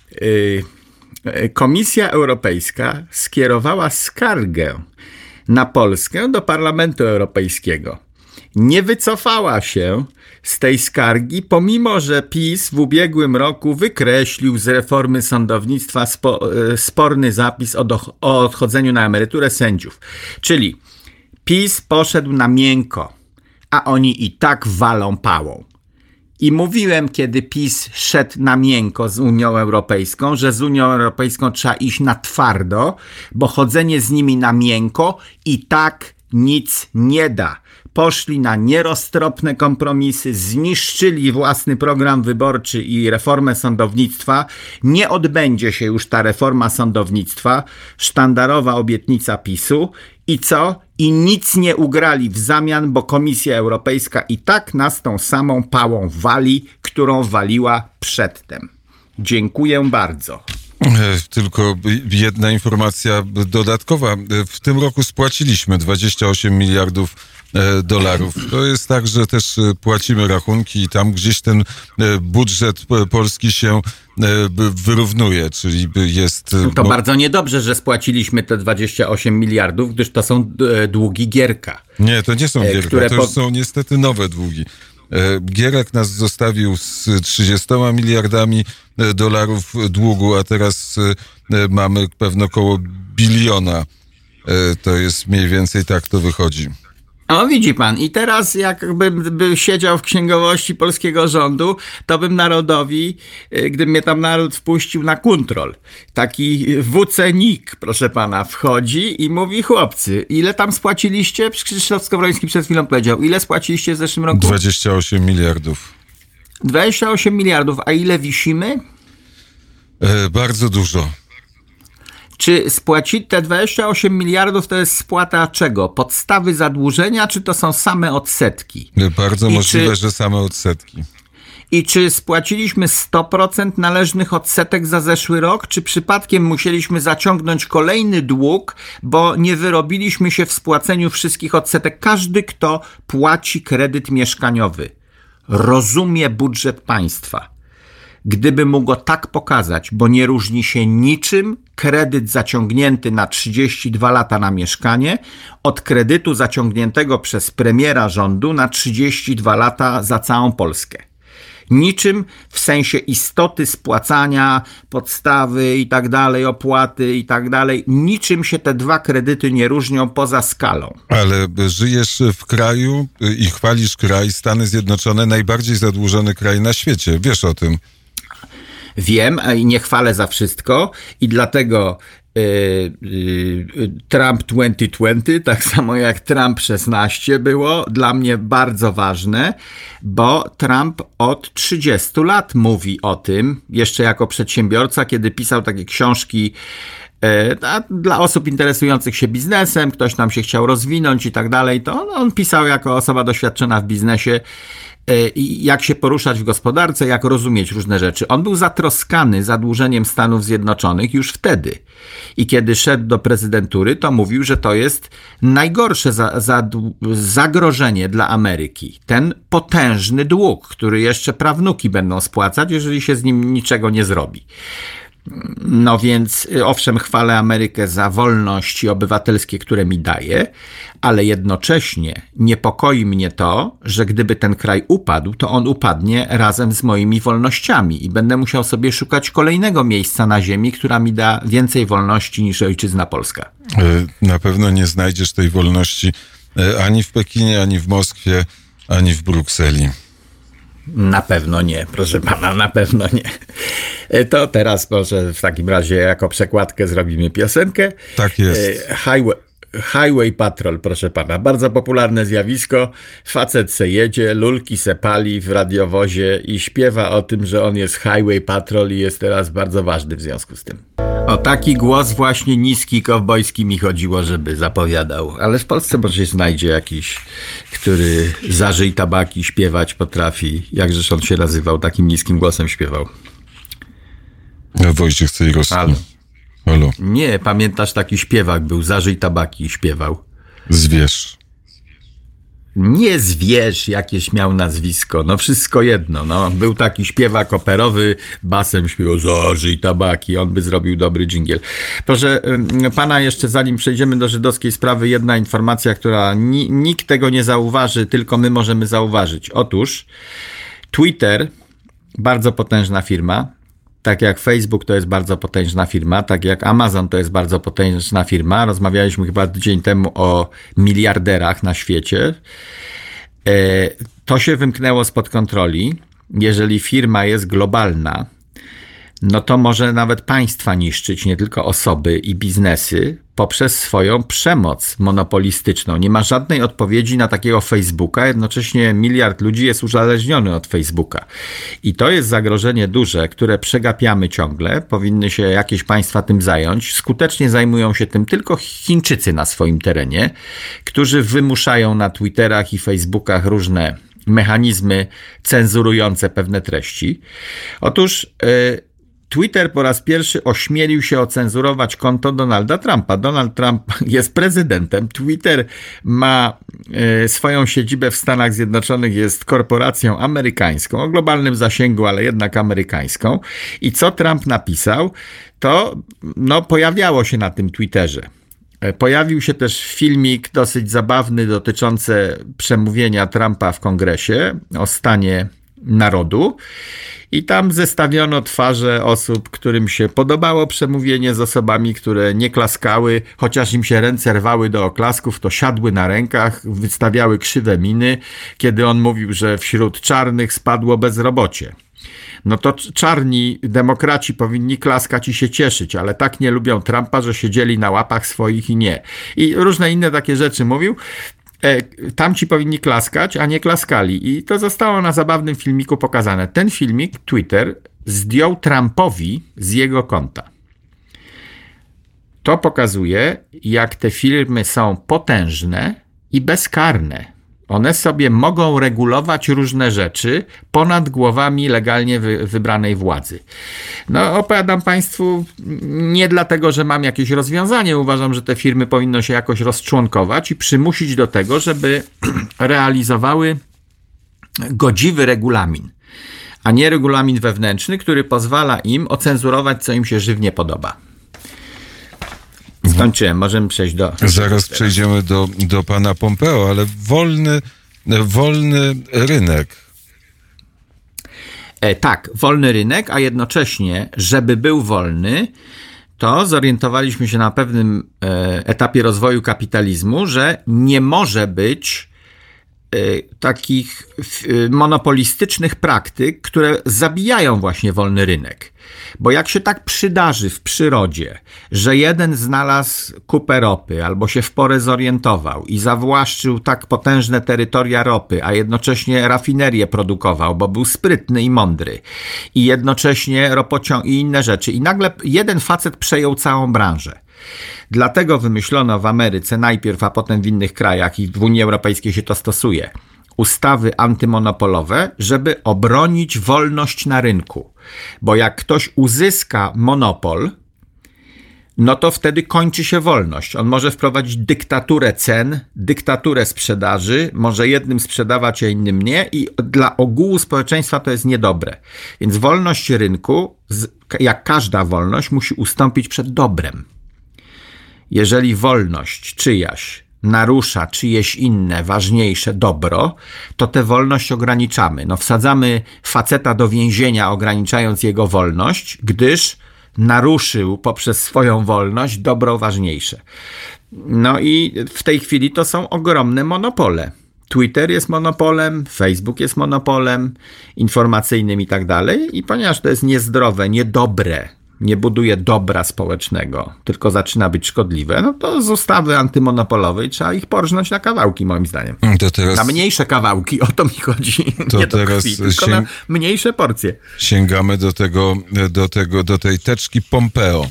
Speaker 3: Komisja Europejska skierowała skargę na Polskę do Parlamentu Europejskiego. Nie wycofała się z tej skargi, pomimo że PiS w ubiegłym roku wykreślił z reformy sądownictwa spo, sporny zapis o, do, o odchodzeniu na emeryturę sędziów. Czyli PiS poszedł na miękko, a oni i tak walą pałą. I mówiłem, kiedy PiS szedł na miękko z Unią Europejską, że z Unią Europejską trzeba iść na twardo, bo chodzenie z nimi na miękko i tak nic nie da. Poszli na nieroztropne kompromisy, zniszczyli własny program wyborczy i reformę sądownictwa. Nie odbędzie się już ta reforma sądownictwa, sztandarowa obietnica PiSu. I co? I nic nie ugrali w zamian, bo Komisja Europejska i tak nas tą samą pałą wali, którą waliła przedtem. Dziękuję bardzo.
Speaker 2: Tylko jedna informacja dodatkowa. W tym roku spłaciliśmy dwadzieścia osiem miliardów dolarów. To jest tak, że też płacimy rachunki i tam gdzieś ten budżet polski się wyrównuje, czyli jest...
Speaker 3: To bardzo niedobrze, że spłaciliśmy te dwadzieścia osiem miliardów, gdyż to są długi Gierka.
Speaker 2: Nie, to nie są Gierka,
Speaker 3: które
Speaker 2: to już
Speaker 3: po...
Speaker 2: są niestety nowe długi. Gierek nas zostawił z trzydziestoma miliardami dolarów długu, a teraz mamy pewno około biliona. To jest mniej więcej tak to wychodzi.
Speaker 3: O, widzi pan, i teraz jakbym by siedział w księgowości polskiego rządu, to bym narodowi, gdyby mnie tam naród wpuścił na kontrol, taki W C N I K, proszę pana, wchodzi i mówi: chłopcy, ile tam spłaciliście? Krzysztof Skowroński przed chwilą powiedział, ile spłaciliście w zeszłym roku?
Speaker 2: dwadzieścia osiem miliardów.
Speaker 3: dwadzieścia osiem miliardów, a ile wisimy?
Speaker 2: E, bardzo dużo.
Speaker 3: Czy spłacić te dwadzieścia osiem miliardów to jest spłata czego? Podstawy zadłużenia, czy to są same odsetki?
Speaker 2: Bardzo
Speaker 3: I
Speaker 2: możliwe,
Speaker 3: czy,
Speaker 2: że same odsetki.
Speaker 3: I czy spłaciliśmy sto procent należnych odsetek za zeszły rok, czy przypadkiem musieliśmy zaciągnąć kolejny dług, bo nie wyrobiliśmy się w spłaceniu wszystkich odsetek? Każdy, kto płaci kredyt mieszkaniowy, rozumie budżet państwa. Gdyby mu go tak pokazać, bo nie różni się niczym kredyt zaciągnięty na trzydzieści dwa lata na mieszkanie od kredytu zaciągniętego przez premiera rządu na trzydzieści dwa lata za całą Polskę. Niczym w sensie istoty spłacania, podstawy i tak dalej, opłaty i tak dalej. Niczym się te dwa kredyty nie różnią poza skalą.
Speaker 2: Ale żyjesz w kraju i chwalisz kraj, Stany Zjednoczone, najbardziej zadłużony kraj na świecie. Wiesz o tym.
Speaker 3: Wiem i nie chwalę za wszystko i dlatego yy, yy, Trump dwadzieścia dwadzieścia, tak samo jak Trump szesnaście było dla mnie bardzo ważne, bo Trump od trzydziestu lat mówi o tym, jeszcze jako przedsiębiorca, kiedy pisał takie książki dla osób interesujących się biznesem, ktoś tam się chciał rozwinąć i tak dalej, to on pisał jako osoba doświadczona w biznesie, jak się poruszać w gospodarce, jak rozumieć różne rzeczy. On był zatroskany zadłużeniem Stanów Zjednoczonych już wtedy. I kiedy szedł do prezydentury, to mówił, że to jest najgorsze za, za, zagrożenie dla Ameryki. Ten potężny dług, który jeszcze prawnuki będą spłacać, jeżeli się z nim niczego nie zrobi. No więc owszem, chwalę Amerykę za wolności obywatelskie, które mi daje, ale jednocześnie niepokoi mnie to, że gdyby ten kraj upadł, to on upadnie razem z moimi wolnościami i będę musiał sobie szukać kolejnego miejsca na ziemi, która mi da więcej wolności niż ojczyzna Polska.
Speaker 2: Na pewno nie znajdziesz tej wolności ani w Pekinie, ani w Moskwie, ani w Brukseli.
Speaker 3: Na pewno nie, proszę pana, na pewno nie. To teraz może w takim razie jako przekładkę zrobimy piosenkę.
Speaker 2: Tak jest.
Speaker 3: Highway, Highway Patrol, proszę pana. Bardzo popularne zjawisko. Facet se jedzie, lulki se pali w radiowozie i śpiewa o tym, że on jest Highway Patrol i jest teraz bardzo ważny w związku z tym. O taki głos właśnie niski, kowbojski mi chodziło, żeby zapowiadał. Ale w Polsce może się znajdzie jakiś, który zażyj tabaki śpiewać potrafi. Jakżeż on się nazywał, takim niskim głosem śpiewał.
Speaker 2: Wojciech Cejrowski.
Speaker 3: Halo.
Speaker 2: Halo.
Speaker 3: Nie, pamiętasz, taki śpiewak był, zażyj tabaki śpiewał.
Speaker 2: Zwierz.
Speaker 3: Nie Zwierz, jakieś miał nazwisko, no wszystko jedno, no. Był taki śpiewak operowy, basem śpiewał zażyj tabaki, on by zrobił dobry dżingiel. Proszę pana, jeszcze zanim przejdziemy do żydowskiej sprawy, jedna informacja, która ni- nikt tego nie zauważy, tylko my możemy zauważyć. Otóż Twitter, bardzo potężna firma, tak jak Facebook to jest bardzo potężna firma, tak jak Amazon to jest bardzo potężna firma. Rozmawialiśmy chyba tydzień temu o miliarderach na świecie. To się wymknęło spod kontroli. Jeżeli firma jest globalna, no to może nawet państwa niszczyć, nie tylko osoby i biznesy, poprzez swoją przemoc monopolistyczną. Nie ma żadnej odpowiedzi na takiego Facebooka, jednocześnie miliard ludzi jest uzależniony od Facebooka. I to jest zagrożenie duże, które przegapiamy ciągle. Powinny się jakieś państwa tym zająć. Skutecznie zajmują się tym tylko Chińczycy na swoim terenie, którzy wymuszają na Twitterach i Facebookach różne mechanizmy cenzurujące pewne treści. Otóż yy, Twitter po raz pierwszy ośmielił się ocenzurować konto Donalda Trumpa. Donald Trump jest prezydentem. Twitter ma y, swoją siedzibę w Stanach Zjednoczonych, jest korporacją amerykańską, o globalnym zasięgu, ale jednak amerykańską. I co Trump napisał, to no, pojawiało się na tym Twitterze. Pojawił się też filmik dosyć zabawny dotyczący przemówienia Trumpa w kongresie o stanie narodu. I tam zestawiono twarze osób, którym się podobało przemówienie, z osobami, które nie klaskały, chociaż im się ręce rwały do oklasków, to siadły na rękach, wystawiały krzywe miny, kiedy on mówił, że wśród czarnych spadło bezrobocie. No to czarni demokraci powinni klaskać i się cieszyć, ale tak nie lubią Trumpa, że siedzieli na łapach swoich i nie. I różne inne takie rzeczy mówił. Tamci powinni klaskać, a nie klaskali. I to zostało na zabawnym filmiku pokazane. Ten filmik Twitter zdjął Trumpowi z jego konta. To pokazuje, jak te firmy są potężne i bezkarne. One sobie mogą regulować różne rzeczy ponad głowami legalnie wy, wybranej władzy. No, opowiadam Państwu nie dlatego, że mam jakieś rozwiązanie. Uważam, że te firmy powinno się jakoś rozczłonkować i przymusić do tego, żeby realizowały godziwy regulamin, a nie regulamin wewnętrzny, który pozwala im ocenzurować, co im się żywnie podoba. Skończyłem, możemy przejść do...
Speaker 2: Zaraz przejdziemy do, do pana Pompeo, ale wolny, wolny rynek.
Speaker 3: E, tak, wolny rynek, a jednocześnie, żeby był wolny, to zorientowaliśmy się na pewnym e, etapie rozwoju kapitalizmu, że nie może być e, takich e, monopolistycznych praktyk, które zabijają właśnie wolny rynek. Bo jak się tak przydarzy w przyrodzie, że jeden znalazł kupę ropy albo się w porę zorientował i zawłaszczył tak potężne terytoria ropy, a jednocześnie rafinerię produkował, bo był sprytny i mądry i jednocześnie ropociąg i inne rzeczy i nagle jeden facet przejął całą branżę. Dlatego wymyślono w Ameryce najpierw, a potem w innych krajach i w Unii Europejskiej się to stosuje, ustawy antymonopolowe, żeby obronić wolność na rynku. Bo jak ktoś uzyska monopol, no to wtedy kończy się wolność. On może wprowadzić dyktaturę cen, dyktaturę sprzedaży, może jednym sprzedawać, a innym nie i dla ogółu społeczeństwa to jest niedobre. Więc wolność rynku, jak każda wolność, musi ustąpić przed dobrem. Jeżeli wolność czyjaś narusza czyjeś inne, ważniejsze dobro, to tę wolność ograniczamy. No wsadzamy faceta do więzienia, ograniczając jego wolność, gdyż naruszył poprzez swoją wolność dobro ważniejsze. No i w tej chwili to są ogromne monopole. Twitter jest monopolem, Facebook jest monopolem informacyjnym i tak dalej. I ponieważ to jest niezdrowe, niedobre, nie buduje dobra społecznego, tylko zaczyna być szkodliwe, no to z ustawy antymonopolowej trzeba ich porżnąć na kawałki, moim zdaniem.
Speaker 2: To teraz,
Speaker 3: na mniejsze kawałki, o to mi chodzi.
Speaker 2: To
Speaker 3: nie do
Speaker 2: teraz
Speaker 3: krwi, tylko
Speaker 2: sięg...
Speaker 3: na mniejsze porcje.
Speaker 2: Sięgamy do tego, do tego, do tej teczki Pompeo.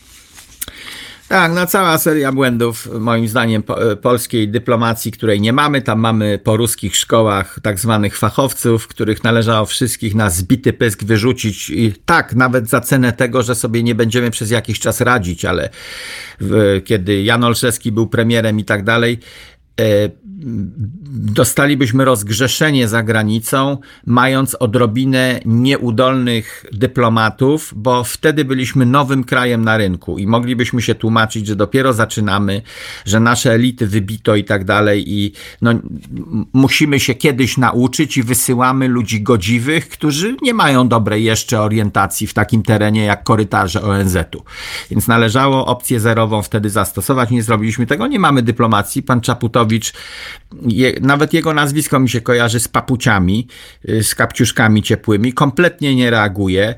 Speaker 3: Tak, no cała seria błędów, moim zdaniem, po, polskiej dyplomacji, której nie mamy. Tam mamy po ruskich szkołach tak zwanych fachowców, których należało wszystkich na zbity pysk wyrzucić. I tak, nawet za cenę tego, że sobie nie będziemy przez jakiś czas radzić, ale w, kiedy Jan Olszewski był premierem i tak dalej, dostalibyśmy rozgrzeszenie za granicą, mając odrobinę nieudolnych dyplomatów, bo wtedy byliśmy nowym krajem na rynku i moglibyśmy się tłumaczyć, że dopiero zaczynamy, że nasze elity wybito i tak dalej i no, musimy się kiedyś nauczyć i wysyłamy ludzi godziwych, którzy nie mają dobrej jeszcze orientacji w takim terenie jak korytarze O N Z u. Więc należało opcję zerową wtedy zastosować. Nie zrobiliśmy tego, nie mamy dyplomacji. Pan Czaputowicz Je, nawet jego nazwisko mi się kojarzy z papuciami, z kapciuszkami ciepłymi, kompletnie nie reaguje.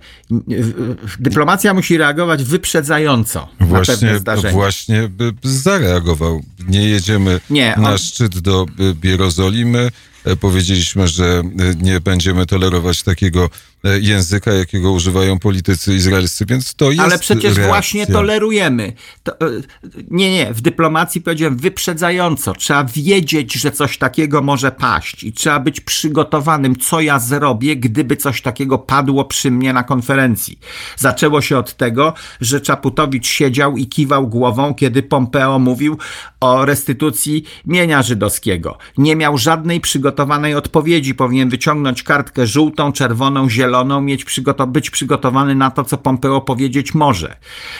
Speaker 3: Dyplomacja musi reagować wyprzedzająco
Speaker 2: właśnie,
Speaker 3: na pewne zdarzenia.
Speaker 2: Właśnie by zareagował. Nie jedziemy nie, on... na szczyt do Jerozolimy. Powiedzieliśmy, że nie będziemy tolerować takiego języka, jakiego używają politycy izraelscy, więc to jest
Speaker 3: Ale przecież
Speaker 2: reakcja.
Speaker 3: Właśnie tolerujemy. To, nie, nie, w dyplomacji powiedziałem wyprzedzająco. Trzeba wiedzieć, że coś takiego może paść i trzeba być przygotowanym, co ja zrobię, gdyby coś takiego padło przy mnie na konferencji. Zaczęło się od tego, że Czaputowicz siedział i kiwał głową, kiedy Pompeo mówił o restytucji mienia żydowskiego. Nie miał żadnej przygotowanej odpowiedzi. Powinien wyciągnąć kartkę żółtą, czerwoną, zieloną, mieć przygotow- być przygotowany na to, co Pompeo powiedzieć może.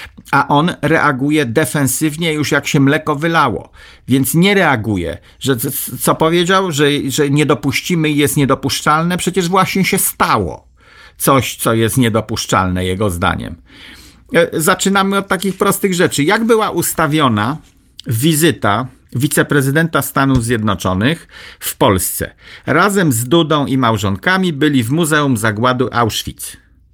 Speaker 3: A on reaguje defensywnie już jak się mleko wylało. Więc nie reaguje. Że co powiedział? Że, że nie dopuścimy i jest niedopuszczalne? Przecież właśnie się stało coś, co jest niedopuszczalne jego zdaniem. Zaczynamy od takich prostych rzeczy. Jak była ustawiona wizyta wiceprezydenta Stanów Zjednoczonych w Polsce? Razem z Dudą i małżonkami byli w Muzeum Zagłady Auschwitz.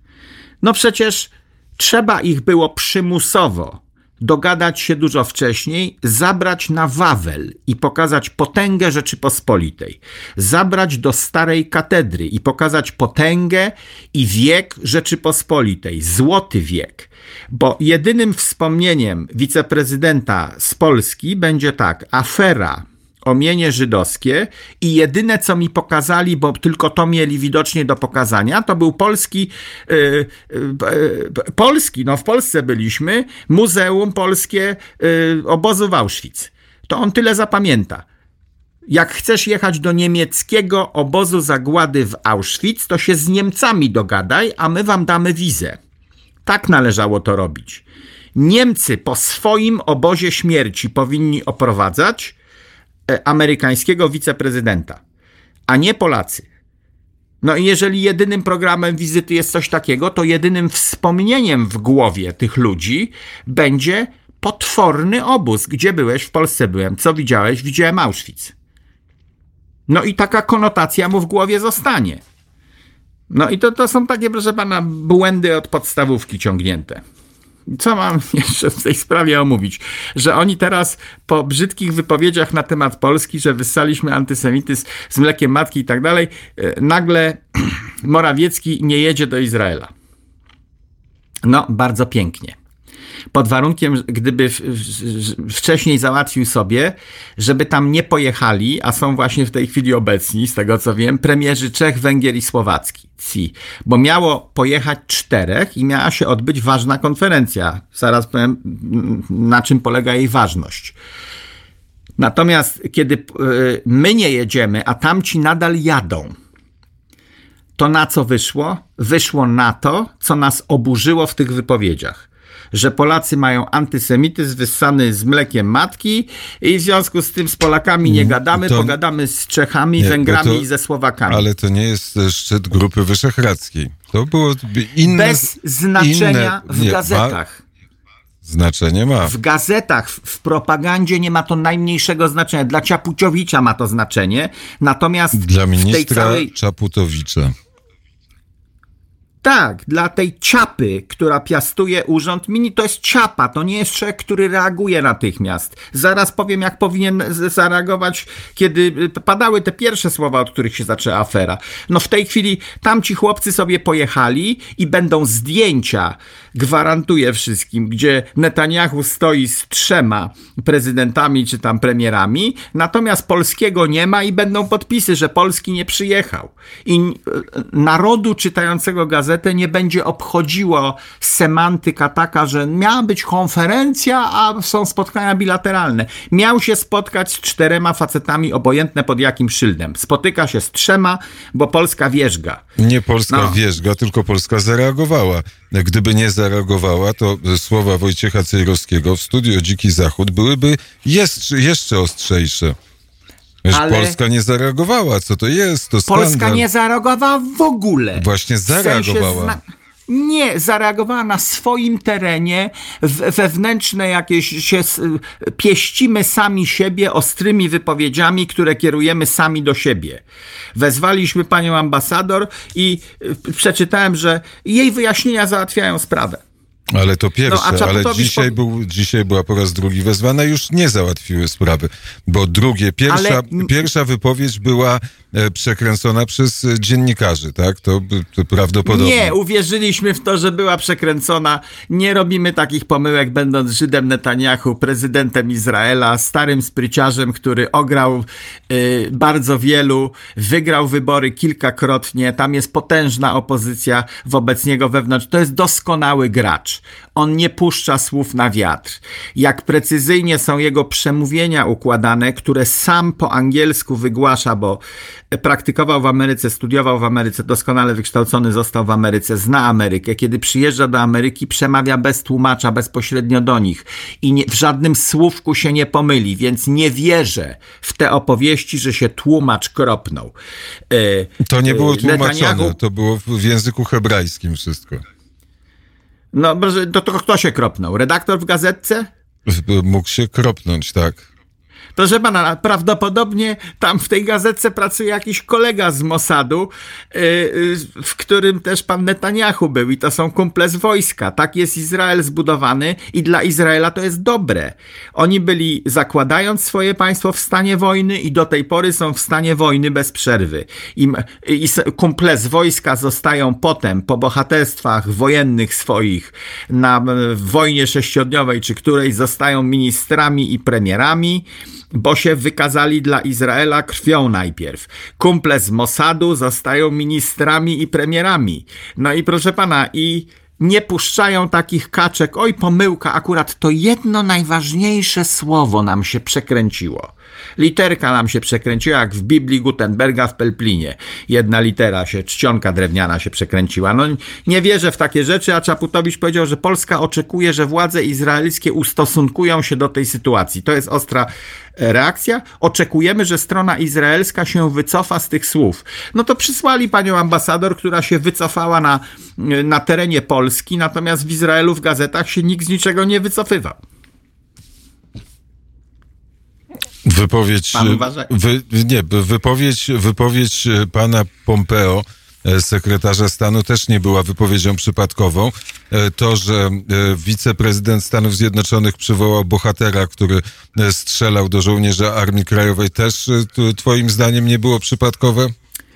Speaker 3: No przecież trzeba ich było przymusowo dogadać się dużo wcześniej, zabrać na Wawel i pokazać potęgę Rzeczypospolitej. Zabrać do Starej Katedry i pokazać potęgę i wiek Rzeczypospolitej. Złoty wiek. Bo jedynym wspomnieniem wiceprezydenta z Polski będzie tak, afera o mienie żydowskie i jedyne, co mi pokazali, bo tylko to mieli widocznie do pokazania, to był polski, yy, yy, polski, no w Polsce byliśmy, Muzeum Polskie yy, obozu w Auschwitz. To on tyle zapamięta. Jak chcesz jechać do niemieckiego obozu zagłady w Auschwitz, to się z Niemcami dogadaj, a my wam damy wizę. Tak należało to robić. Niemcy po swoim obozie śmierci powinni oprowadzać amerykańskiego wiceprezydenta, a nie Polacy. No i jeżeli jedynym programem wizyty jest coś takiego, to jedynym wspomnieniem w głowie tych ludzi będzie potworny obóz. Gdzie byłeś? W Polsce byłem. Co widziałeś? Widziałem Auschwitz. No i taka konotacja mu w głowie zostanie. No i to, to są takie, proszę pana, błędy od podstawówki ciągnięte. Co mam jeszcze w tej sprawie omówić? Że oni teraz po brzydkich wypowiedziach na temat Polski, że wyssaliśmy antysemityzm z mlekiem matki i tak dalej, nagle Morawiecki nie jedzie do Izraela. No, bardzo pięknie. Pod warunkiem, gdyby w, w, wcześniej załatwił sobie, żeby tam nie pojechali, a są właśnie w tej chwili obecni, z tego co wiem, premierzy Czech, Węgier i Słowacji. Bo miało pojechać czterech i miała się odbyć ważna konferencja. Zaraz powiem, na czym polega jej ważność. Natomiast kiedy my nie jedziemy, a tamci nadal jadą, to na co wyszło? Wyszło na to, co nas oburzyło w tych wypowiedziach. Że Polacy mają antysemityzm wyssany z mlekiem matki i w związku z tym z Polakami nie gadamy, to, pogadamy z Czechami, nie, Węgrami to, i ze Słowakami.
Speaker 2: Ale to nie jest szczyt Grupy Wyszehradzkiej. To było inne...
Speaker 3: Bez znaczenia inne, w nie, gazetach.
Speaker 2: Ma, znaczenie ma.
Speaker 3: W gazetach, w, w propagandzie nie ma to najmniejszego znaczenia. Dla Czapuciowicza ma to znaczenie, natomiast
Speaker 2: dla ministra
Speaker 3: w tej całej...
Speaker 2: Czaputowicza.
Speaker 3: Tak, dla tej ciapy, która piastuje urząd, mini to jest ciapa, to nie jest człowiek, który reaguje natychmiast. Zaraz powiem, jak powinien zareagować, kiedy padały te pierwsze słowa, od których się zaczęła afera. No w tej chwili tamci chłopcy sobie pojechali i będą zdjęcia, gwarantuję wszystkim, gdzie Netanyahu stoi z trzema prezydentami czy tam premierami, natomiast polskiego nie ma i będą podpisy, że Polski nie przyjechał. I narodu czytającego gazetę nie będzie obchodziło semantyka taka, że miała być konferencja, a są spotkania bilateralne. Miał się spotkać z czterema facetami, obojętne pod jakim szyldem. Spotyka się z trzema, bo Polska wierzga.
Speaker 2: Nie Polska
Speaker 3: no.
Speaker 2: wierzga, tylko Polska zareagowała. Gdyby nie zareagowała, to słowa Wojciecha Cejrowskiego w studiu Dziki Zachód byłyby jeszcze, jeszcze ostrzejsze. Ale Polska nie zareagowała. Co to jest? To
Speaker 3: Polska
Speaker 2: skandal.
Speaker 3: nie zareagowała w ogóle.
Speaker 2: Właśnie zareagowała.
Speaker 3: W sensie zna... Nie, zareagowała na swoim terenie, wewnętrzne jakieś się pieścimy sami siebie ostrymi wypowiedziami, które kierujemy sami do siebie. Wezwaliśmy panią ambasador i przeczytałem, że jej wyjaśnienia załatwiają sprawę.
Speaker 2: Ale to pierwsze,
Speaker 3: no,
Speaker 2: ale dzisiaj,
Speaker 3: po...
Speaker 2: był, dzisiaj była po raz drugi wezwana, już nie załatwiły sprawy, bo drugie, pierwsza, ale... pierwsza wypowiedź była e, przekręcona przez dziennikarzy, tak? To, to prawdopodobnie.
Speaker 3: Nie, uwierzyliśmy w to, że była przekręcona. Nie robimy takich pomyłek, będąc Żydem Netanyahu, prezydentem Izraela, starym spryciarzem, który ograł y, bardzo wielu, wygrał wybory kilkakrotnie, tam jest potężna opozycja wobec niego wewnątrz. To jest doskonały gracz. On nie puszcza słów na wiatr. Jak precyzyjnie są jego przemówienia układane, które sam po angielsku wygłasza, bo praktykował w Ameryce, studiował w Ameryce, doskonale wykształcony został w Ameryce, zna Amerykę. Kiedy przyjeżdża do Ameryki, przemawia bez tłumacza, bezpośrednio do nich i nie, w żadnym słówku się nie pomyli, więc nie wierzę w te opowieści, że się tłumacz kropnął.
Speaker 2: E, to nie było tłumaczone,
Speaker 3: Netanyahu...
Speaker 2: to było w języku hebrajskim wszystko.
Speaker 3: No, to, to kto się kropnął? Redaktor w gazetce?
Speaker 2: Mógł się kropnąć, tak.
Speaker 3: Proszę pana, prawdopodobnie tam w tej gazetce pracuje jakiś kolega z Mossadu, w którym też pan Netanyahu był i to są kumple z wojska. Tak jest Izrael zbudowany i dla Izraela to jest dobre. Oni byli, zakładając swoje państwo, w stanie wojny i do tej pory są w stanie wojny bez przerwy. I, i kumple z wojska zostają potem po bohaterstwach wojennych swoich na wojnie sześciodniowej, czy której zostają ministrami i premierami, bo się wykazali dla Izraela krwią najpierw. Kumple z Mossadu zostają ministrami i premierami. No i proszę pana, i nie puszczają takich kaczek. Oj, pomyłka, akurat to jedno najważniejsze słowo nam się przekręciło. Literka nam się przekręciła, jak w Biblii Gutenberga w Pelplinie. Jedna litera się, czcionka drewniana się przekręciła. No nie wierzę w takie rzeczy, a Czaputowicz powiedział, że Polska oczekuje, że władze izraelskie ustosunkują się do tej sytuacji. To jest ostra reakcja. Oczekujemy, że strona izraelska się wycofa z tych słów. No to przysłali panią ambasador, która się wycofała na, na terenie Polski, natomiast w Izraelu w gazetach się nikt z niczego nie wycofywał.
Speaker 2: Wypowiedź, wy, nie, wypowiedź, wypowiedź pana Pompeo, sekretarza stanu, też nie była wypowiedzią przypadkową. To, że wiceprezydent Stanów Zjednoczonych przywołał bohatera, który strzelał do żołnierza Armii Krajowej, też twoim zdaniem nie było przypadkowe?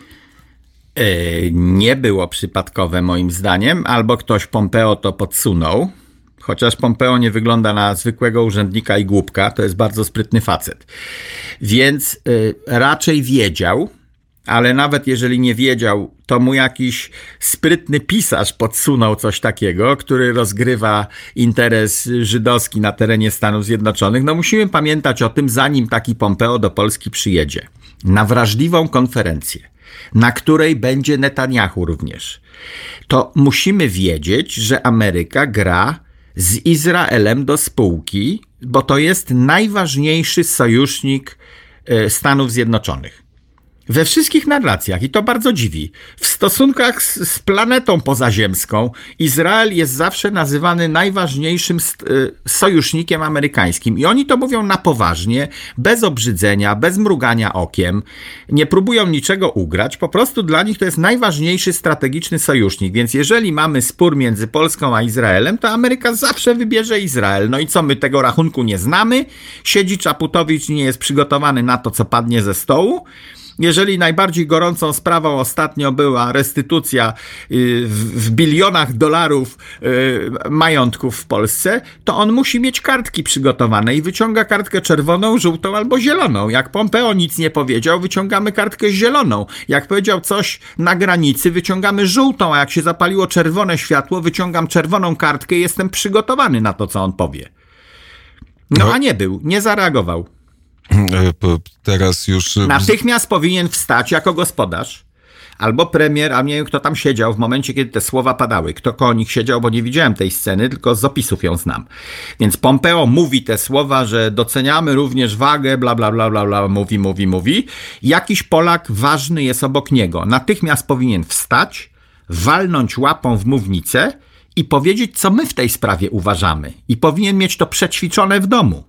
Speaker 3: Nie było przypadkowe moim zdaniem, albo ktoś Pompeo to podsunął. Chociaż Pompeo nie wygląda na zwykłego urzędnika i głupka, to jest bardzo sprytny facet. Więc y, raczej wiedział, ale nawet jeżeli nie wiedział, to mu jakiś sprytny pisarz podsunął coś takiego, który rozgrywa interes żydowski na terenie Stanów Zjednoczonych. No musimy pamiętać o tym, zanim taki Pompeo do Polski przyjedzie. Na wrażliwą konferencję, na której będzie Netanyahu również. To musimy wiedzieć, że Ameryka gra z Izraelem do spółki, bo to jest najważniejszy sojusznik Stanów Zjednoczonych. We wszystkich narracjach, i to bardzo dziwi, w stosunkach z, z planetą pozaziemską Izrael jest zawsze nazywany najważniejszym sojusznikiem amerykańskim. I oni to mówią na poważnie, bez obrzydzenia, bez mrugania okiem. Nie próbują niczego ugrać, po prostu dla nich to jest najważniejszy strategiczny sojusznik. Więc jeżeli mamy spór między Polską a Izraelem, to Ameryka zawsze wybierze Izrael. No i co, my tego rachunku nie znamy? Siedzi Czaputowicz i nie jest przygotowany na to, co padnie ze stołu? Jeżeli najbardziej gorącą sprawą ostatnio była restytucja w bilionach dolarów majątków w Polsce, to on musi mieć kartki przygotowane i wyciąga kartkę czerwoną, żółtą albo zieloną. Jak Pompeo nic nie powiedział, wyciągamy kartkę zieloną. Jak powiedział coś na granicy, wyciągamy żółtą, a jak się zapaliło czerwone światło, wyciągam czerwoną kartkę i jestem przygotowany na to, co on powie. No, no. A nie był, nie zareagował.
Speaker 2: Teraz już...
Speaker 3: Natychmiast powinien wstać jako gospodarz albo premier, a nie wiem kto tam siedział w momencie, kiedy te słowa padały. Kto koło nich siedział, bo nie widziałem tej sceny, tylko z opisów ją znam. Więc Pompeo mówi te słowa, że doceniamy również wagę, bla, bla, bla, bla, bla, mówi, mówi, mówi. Jakiś Polak ważny jest obok niego. Natychmiast powinien wstać, walnąć łapą w mównicę i powiedzieć, co my w tej sprawie uważamy. I powinien mieć to przećwiczone w domu.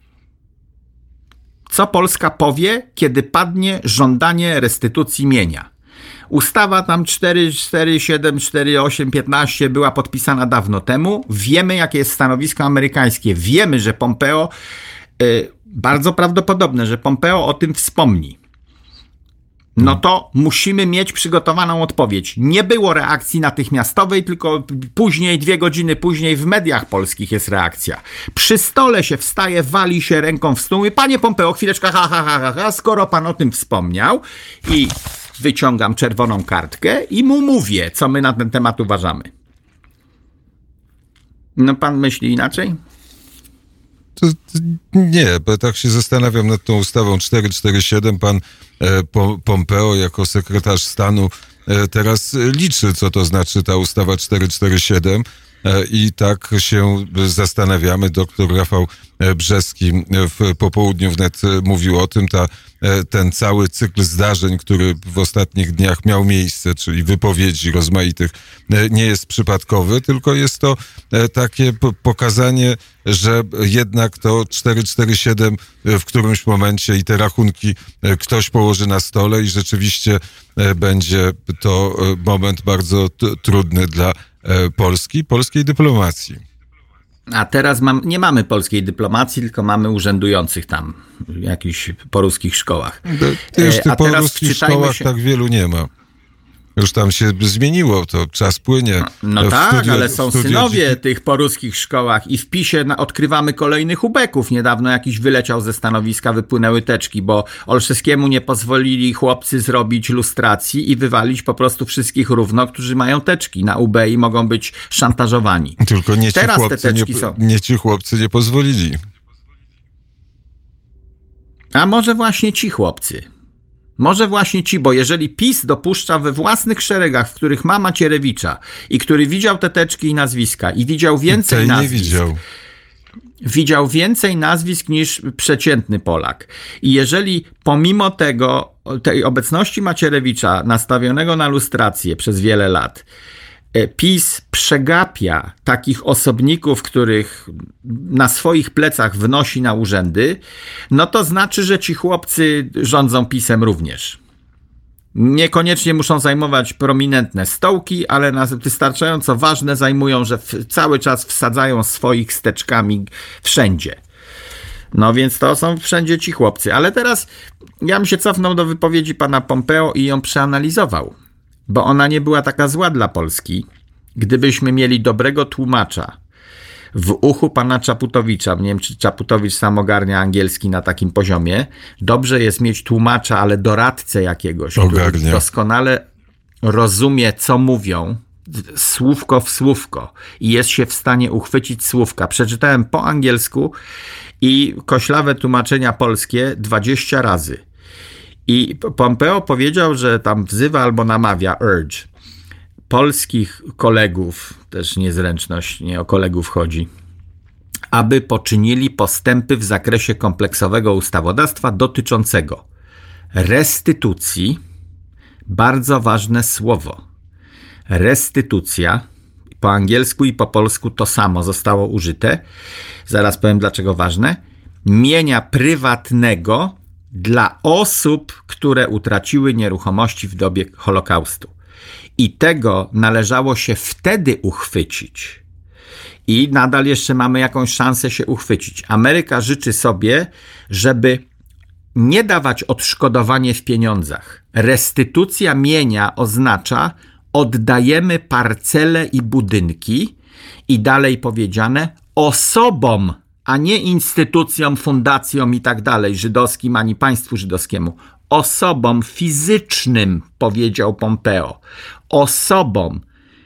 Speaker 3: Co Polska powie, kiedy padnie żądanie restytucji mienia? Ustawa tam cztery cztery siedem cztery osiem piętnaście była podpisana dawno temu. Wiemy, jakie jest stanowisko amerykańskie. Wiemy, że Pompeo, y, bardzo prawdopodobne, że Pompeo o tym wspomni. No to musimy mieć przygotowaną odpowiedź. Nie było reakcji natychmiastowej, tylko później, dwie godziny później w mediach polskich jest reakcja. Przy stole się wstaje, wali się ręką w stół i panie Pompeo, chwileczkę, ha, ha, ha, ha, ha, skoro pan o tym wspomniał i wyciągam czerwoną kartkę i mu mówię, co my na ten temat uważamy. No pan myśli inaczej?
Speaker 2: To, to nie, bo tak się zastanawiam nad tą ustawą czterysta czterdzieści siedem. Pan e, Pompeo jako sekretarz stanu e, teraz liczy, co to znaczy ta ustawa czterysta czterdzieści siedem e, i tak się zastanawiamy. Doktor Rafał Brzeski w popołudniu wnet mówił o tym, ta, ten cały cykl zdarzeń, który w ostatnich dniach miał miejsce, czyli wypowiedzi rozmaitych, nie jest przypadkowy, tylko jest to takie pokazanie, że jednak to czterysta czterdzieści siedem w którymś momencie i te rachunki ktoś położy na stole i rzeczywiście będzie to moment bardzo t- trudny dla Polski, polskiej dyplomacji.
Speaker 3: A teraz mam, nie mamy polskiej dyplomacji, tylko mamy urzędujących tam w jakichś poruskich szkołach.
Speaker 2: To już
Speaker 3: A
Speaker 2: po
Speaker 3: teraz
Speaker 2: ruskich szkołach się... tak wielu nie ma. Już tam się zmieniło, to czas płynie.
Speaker 3: No, no tak,
Speaker 2: studio,
Speaker 3: ale są synowie dziki... tych poruskich szkołach i w PiSie na, odkrywamy kolejnych ubeków. Niedawno jakiś wyleciał ze stanowiska, wypłynęły teczki, bo Olszewskiemu nie pozwolili chłopcy zrobić lustracji i wywalić po prostu wszystkich równo, którzy mają teczki na U B i mogą być szantażowani.
Speaker 2: Tylko nie ci,
Speaker 3: Teraz
Speaker 2: chłopcy,
Speaker 3: te teczki
Speaker 2: nie,
Speaker 3: są.
Speaker 2: nie ci chłopcy nie pozwolili.
Speaker 3: A może właśnie ci chłopcy? Może właśnie ci, bo jeżeli PiS dopuszcza we własnych szeregach, w których ma Macierewicza i który widział te teczki i nazwiska i widział więcej
Speaker 2: Tej
Speaker 3: nazwisk,
Speaker 2: nie widział.
Speaker 3: widział więcej nazwisk niż przeciętny Polak. I jeżeli pomimo tego, tej obecności Macierewicza nastawionego na lustrację przez wiele lat, PiS przegapia takich osobników, których na swoich plecach wnosi na urzędy, no to znaczy, że ci chłopcy rządzą PiS-em również. Niekoniecznie muszą zajmować prominentne stołki, ale wystarczająco ważne zajmują, że cały czas wsadzają swoich steczkami wszędzie. No więc to są wszędzie ci chłopcy. Ale teraz ja bym się cofnął do wypowiedzi pana Pompeo i ją przeanalizował. Bo ona nie była taka zła dla Polski, gdybyśmy mieli dobrego tłumacza w uchu pana Czaputowicza. Nie wiem, czy Czaputowicz sam ogarnia angielski na takim poziomie. Dobrze jest mieć tłumacza, ale doradcę jakiegoś,
Speaker 2: ogarnia,
Speaker 3: który doskonale rozumie, co mówią, słówko w słówko i jest się w stanie uchwycić słówka. Przeczytałem po angielsku i koślawe tłumaczenia polskie dwadzieścia razy. I Pompeo powiedział, że tam wzywa albo namawia, urge, polskich kolegów, też niezręczność, nie o kolegów chodzi, aby poczynili postępy w zakresie kompleksowego ustawodawstwa dotyczącego restytucji, bardzo ważne słowo, restytucja, po angielsku i po polsku to samo zostało użyte, zaraz powiem dlaczego ważne, mienia prywatnego dla osób, które utraciły nieruchomości w dobie Holokaustu. I tego należało się wtedy uchwycić. I nadal jeszcze mamy jakąś szansę się uchwycić. Ameryka życzy sobie, żeby nie dawać odszkodowanie w pieniądzach. Restytucja mienia oznacza oddajemy parcele i budynki i dalej powiedziane osobom, a nie instytucjom, fundacjom i tak dalej, żydowskim ani państwu żydowskiemu. Osobom fizycznym, powiedział Pompeo. Osobom,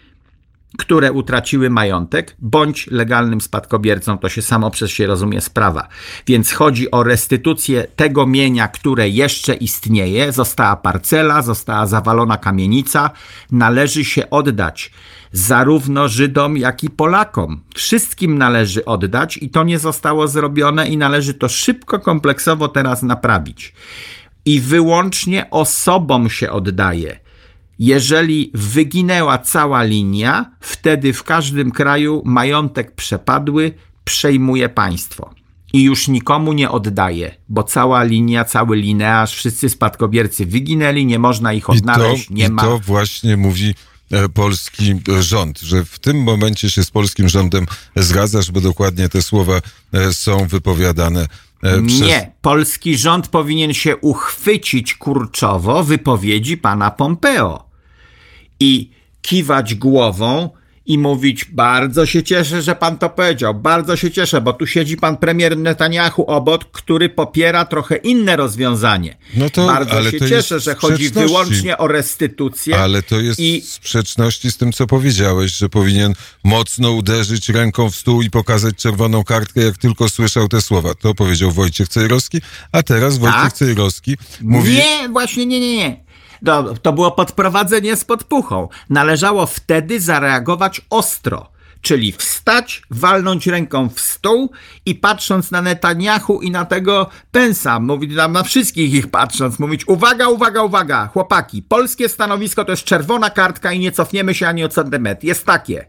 Speaker 3: które utraciły majątek, bądź legalnym spadkobiercą, to się samo przez się rozumie sprawa. Więc chodzi o restytucję tego mienia, które jeszcze istnieje. Została parcela, została zawalona kamienica. Należy się oddać zarówno Żydom, jak i Polakom. Wszystkim należy oddać i to nie zostało zrobione i należy to szybko, kompleksowo teraz naprawić. I wyłącznie osobom się oddaje. Jeżeli wyginęła cała linia, wtedy w każdym kraju majątek przepadły przejmuje państwo. I już nikomu nie oddaje, bo cała linia, cały linearz, wszyscy spadkobiercy wyginęli, nie można ich odnaleźć,
Speaker 2: I to,
Speaker 3: nie
Speaker 2: i
Speaker 3: ma.
Speaker 2: to właśnie mówi e, polski rząd, że w tym momencie się z polskim rządem zgadzasz, bo dokładnie te słowa e, są wypowiadane e, przez...
Speaker 3: Nie, polski rząd powinien się uchwycić kurczowo wypowiedzi pana Pompeo i kiwać głową i mówić: bardzo się cieszę, że pan to powiedział, bardzo się cieszę, bo tu siedzi pan premier Netanyahu obok, który popiera trochę inne rozwiązanie.
Speaker 2: No to,
Speaker 3: bardzo
Speaker 2: ale
Speaker 3: się
Speaker 2: to
Speaker 3: cieszę,
Speaker 2: jest
Speaker 3: że chodzi wyłącznie o restytucję.
Speaker 2: Ale to jest
Speaker 3: i...
Speaker 2: w sprzeczności z tym, co powiedziałeś, że powinien mocno uderzyć ręką w stół i pokazać czerwoną kartkę, jak tylko słyszał te słowa. To powiedział Wojciech Cejrowski, a teraz Wojciech
Speaker 3: tak?
Speaker 2: Cejrowski mówi...
Speaker 3: Nie, właśnie nie, nie, nie. To, to było podprowadzenie z podpuchą. Należało wtedy zareagować ostro, czyli wstać, walnąć ręką w stół i patrząc na Netanyahu i na tego Pensa, mówić nam na wszystkich ich patrząc, mówić: uwaga, uwaga, uwaga, chłopaki, polskie stanowisko to jest czerwona kartka i nie cofniemy się ani o centymetr. Jest takie.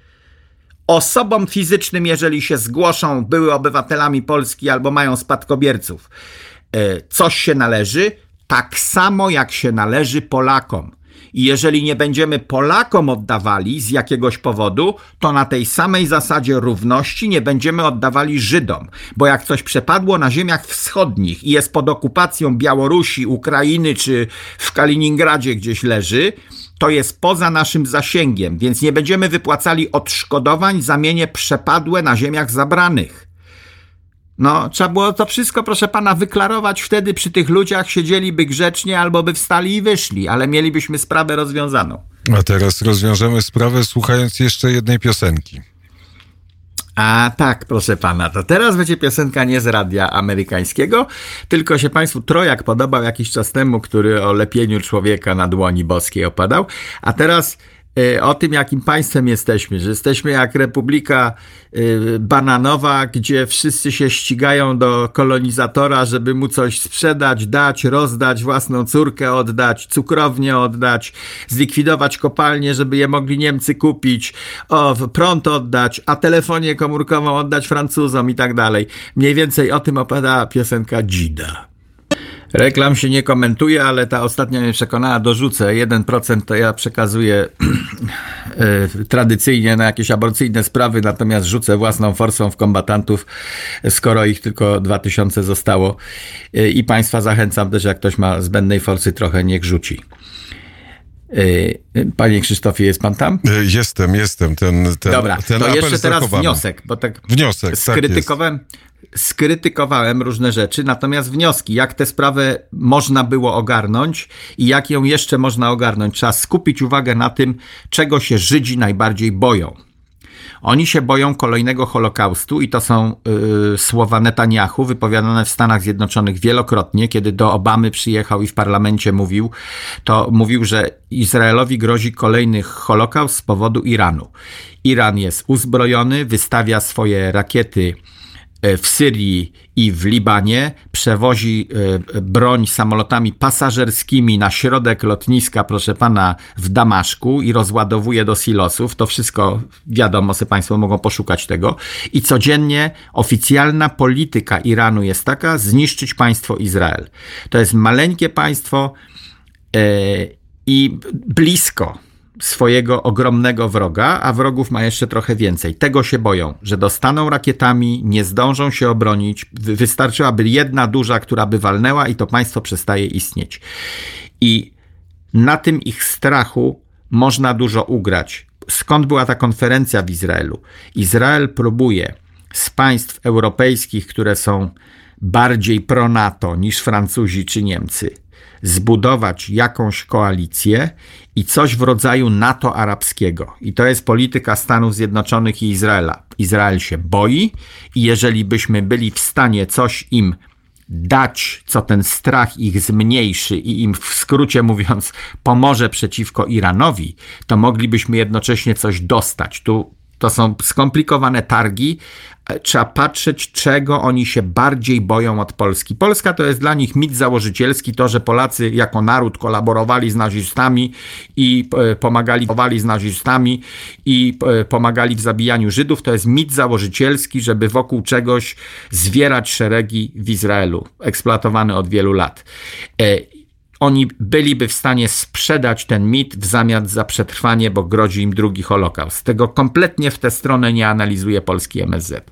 Speaker 3: Osobom fizycznym, jeżeli się zgłoszą, były obywatelami Polski albo mają spadkobierców, coś się należy, tak samo jak się należy Polakom. I jeżeli nie będziemy Polakom oddawali z jakiegoś powodu, to na tej samej zasadzie równości nie będziemy oddawali Żydom. Bo jak coś przepadło na ziemiach wschodnich i jest pod okupacją Białorusi, Ukrainy czy w Kaliningradzie gdzieś leży, to jest poza naszym zasięgiem, więc nie będziemy wypłacali odszkodowań za mienie przepadłe na ziemiach zabranych. No, trzeba było to wszystko, proszę pana, wyklarować wtedy przy tych ludziach, siedzieliby grzecznie albo by wstali i wyszli, ale mielibyśmy sprawę rozwiązaną.
Speaker 2: A teraz rozwiążemy sprawę, słuchając jeszcze jednej piosenki.
Speaker 3: A tak, proszę pana, to teraz będzie piosenka nie z radia amerykańskiego, tylko się państwu Trojak podobał jakiś czas temu, który o lepieniu człowieka na dłoni boskiej opadał, a teraz o tym, jakim państwem jesteśmy, że jesteśmy jak Republika Bananowa, gdzie wszyscy się ścigają do kolonizatora, żeby mu coś sprzedać, dać, rozdać, własną córkę oddać, cukrownię oddać, zlikwidować kopalnie, żeby je mogli Niemcy kupić, o, prąd oddać, a telefonię komórkową oddać Francuzom i tak dalej. Mniej więcej o tym opowiada piosenka Dzida. Reklam się nie komentuje, ale ta ostatnia mnie przekonała, dorzucę. jeden procent to ja przekazuję e, tradycyjnie na jakieś aborcyjne sprawy, natomiast rzucę własną forsą w kombatantów, skoro ich tylko dwa tysiące zostało. E, I państwa zachęcam też, jak ktoś ma zbędnej forsy trochę, niech rzuci. E, panie Krzysztofie, jest pan tam?
Speaker 2: Jestem, jestem. Ten, ten,
Speaker 3: Dobra,
Speaker 2: ten
Speaker 3: to jeszcze teraz
Speaker 2: zachowamy.
Speaker 3: wniosek, bo tak
Speaker 2: Wniosek,
Speaker 3: skrytykowałem. Tak jest. Skrytykowałem różne rzeczy, natomiast wnioski, jak tę sprawę można było ogarnąć i jak ją jeszcze można ogarnąć. Trzeba skupić uwagę na tym, czego się Żydzi najbardziej boją. Oni się boją kolejnego Holokaustu i to są yy, słowa Netanyahu wypowiadane w Stanach Zjednoczonych wielokrotnie, kiedy do Obamy przyjechał i w parlamencie mówił, to mówił, że Izraelowi grozi kolejny Holokaust z powodu Iranu. Iran jest uzbrojony, wystawia swoje rakiety w Syrii i w Libanie, przewozi broń samolotami pasażerskimi na środek lotniska, proszę pana, w Damaszku i rozładowuje do silosów. To wszystko wiadomo, sobie państwo mogą poszukać tego. I codziennie oficjalna polityka Iranu jest taka: zniszczyć państwo Izrael. To jest maleńkie państwo yy, i blisko swojego ogromnego wroga, a wrogów ma jeszcze trochę więcej. Tego się boją, że dostaną rakietami, nie zdążą się obronić, wystarczyłaby jedna duża, która by walnęła i to państwo przestaje istnieć. I na tym ich strachu można dużo ugrać. Skąd była ta konferencja w Izraelu? Izrael próbuje z państw europejskich, które są bardziej pro-NATO niż Francuzi czy Niemcy, zbudować jakąś koalicję i coś w rodzaju NATO arabskiego. I to jest polityka Stanów Zjednoczonych i Izraela. Izrael się boi i jeżeli byśmy byli w stanie coś im dać, co ten strach ich zmniejszy i im, w skrócie mówiąc, pomoże przeciwko Iranowi, to moglibyśmy jednocześnie coś dostać. Tu To są skomplikowane targi. Trzeba patrzeć, czego oni się bardziej boją od Polski. Polska to jest dla nich mit założycielski, to, że Polacy jako naród kolaborowali z nazistami i pomagali z nazistami i pomagali w zabijaniu Żydów. To jest mit założycielski, żeby wokół czegoś zwierać szeregi w Izraelu, eksploatowany od wielu lat. Oni byliby w stanie sprzedać ten mit w zamian za przetrwanie, bo grozi im drugi Holokaust. Tego kompletnie w tę stronę nie analizuje polski M S Z.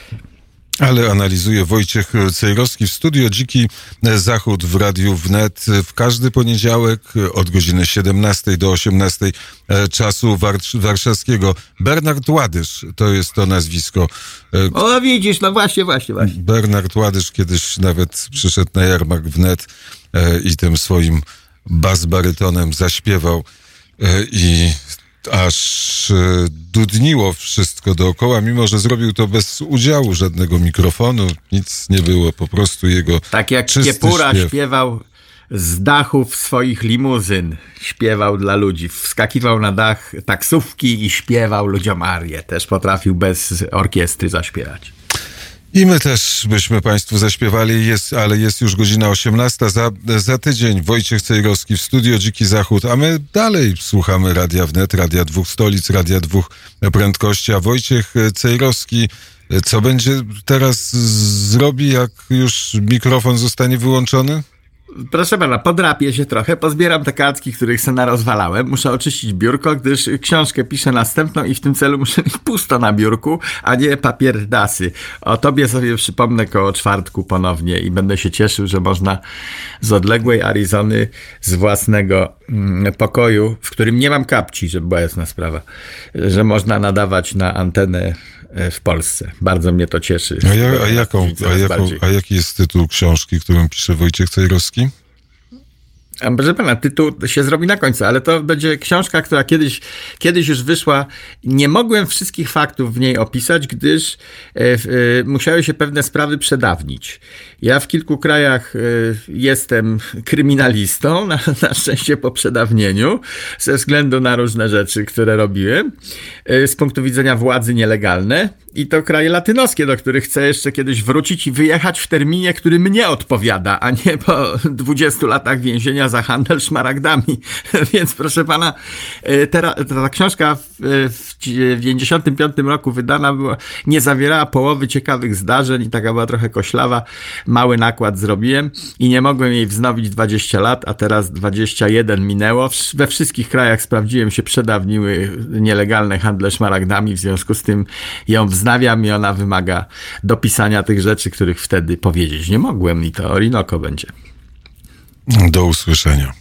Speaker 2: Ale analizuje Wojciech Cejrowski w studio Dziki Zachód w Radiu Wnet w każdy poniedziałek od godziny siedemnastej do osiemnastej czasu war- warszawskiego. Bernard Ładysz, to jest to nazwisko.
Speaker 3: O, widzisz, no właśnie, właśnie, właśnie.
Speaker 2: Bernard Ładysz kiedyś nawet przyszedł na jarmark Wnet i tym swoim bas-barytonem zaśpiewał i aż dudniło wszystko dookoła, mimo że zrobił to bez udziału żadnego mikrofonu, nic nie było, po prostu jego
Speaker 3: tak jak
Speaker 2: czysty
Speaker 3: Kiepura
Speaker 2: śpiew.
Speaker 3: Śpiewał z dachów swoich limuzyn, śpiewał dla ludzi, wskakiwał na dach taksówki i śpiewał ludziom arię, też potrafił bez orkiestry zaśpiewać.
Speaker 2: I my też byśmy Państwu zaśpiewali, jest, ale jest już godzina osiemnasta. Za, za tydzień Wojciech Cejrowski w studio Dziki Zachód, a my dalej słuchamy Radia Wnet, Radia Dwóch Stolic, Radia Dwóch Prędkości. A Wojciech Cejrowski, co będzie teraz zrobi, jak już mikrofon zostanie wyłączony?
Speaker 3: Proszę pana, podrapię się trochę, pozbieram te kartki, których se narozwalałem. Muszę oczyścić biurko, gdyż książkę piszę następną i w tym celu muszę mieć pusto na biurku, a nie papierdasy. O tobie sobie przypomnę koło czwartku ponownie i będę się cieszył, że można z odległej Arizony, z własnego mm, pokoju, w którym nie mam kapci, żeby była jasna sprawa, że można nadawać na antenę w Polsce. Bardzo mnie to cieszy.
Speaker 2: A, ja, a, jaką, a, jaką, a jaki jest tytuł książki, którą pisze Wojciech Cejrowski?
Speaker 3: A proszę pana, tytuł się zrobi na końcu, ale to będzie książka, która kiedyś, kiedyś już wyszła. Nie mogłem wszystkich faktów w niej opisać, gdyż e, e, musiały się pewne sprawy przedawnić. Ja w kilku krajach e, jestem kryminalistą, na, na szczęście po przedawnieniu, ze względu na różne rzeczy, które robiłem, e, z punktu widzenia władzy nielegalne. I to kraje latynoskie, do których chcę jeszcze kiedyś wrócić i wyjechać w terminie, który mnie odpowiada, a nie po dwudziestu latach więzienia za handel szmaragdami. Więc proszę pana, ta, ta książka w, w dziewięćdziesiątym piątym roku wydana była, nie zawierała połowy ciekawych zdarzeń i taka była trochę koślawa. Mały nakład zrobiłem i nie mogłem jej wznowić dwadzieścia lat, a teraz dwadzieścia jeden minęło. We wszystkich krajach sprawdziłem się, przedawniły nielegalne handle szmaragdami, w związku z tym ją wznawiam i ona wymaga dopisania tych rzeczy, których wtedy powiedzieć nie mogłem i to Orinoco będzie.
Speaker 2: Do usłyszenia.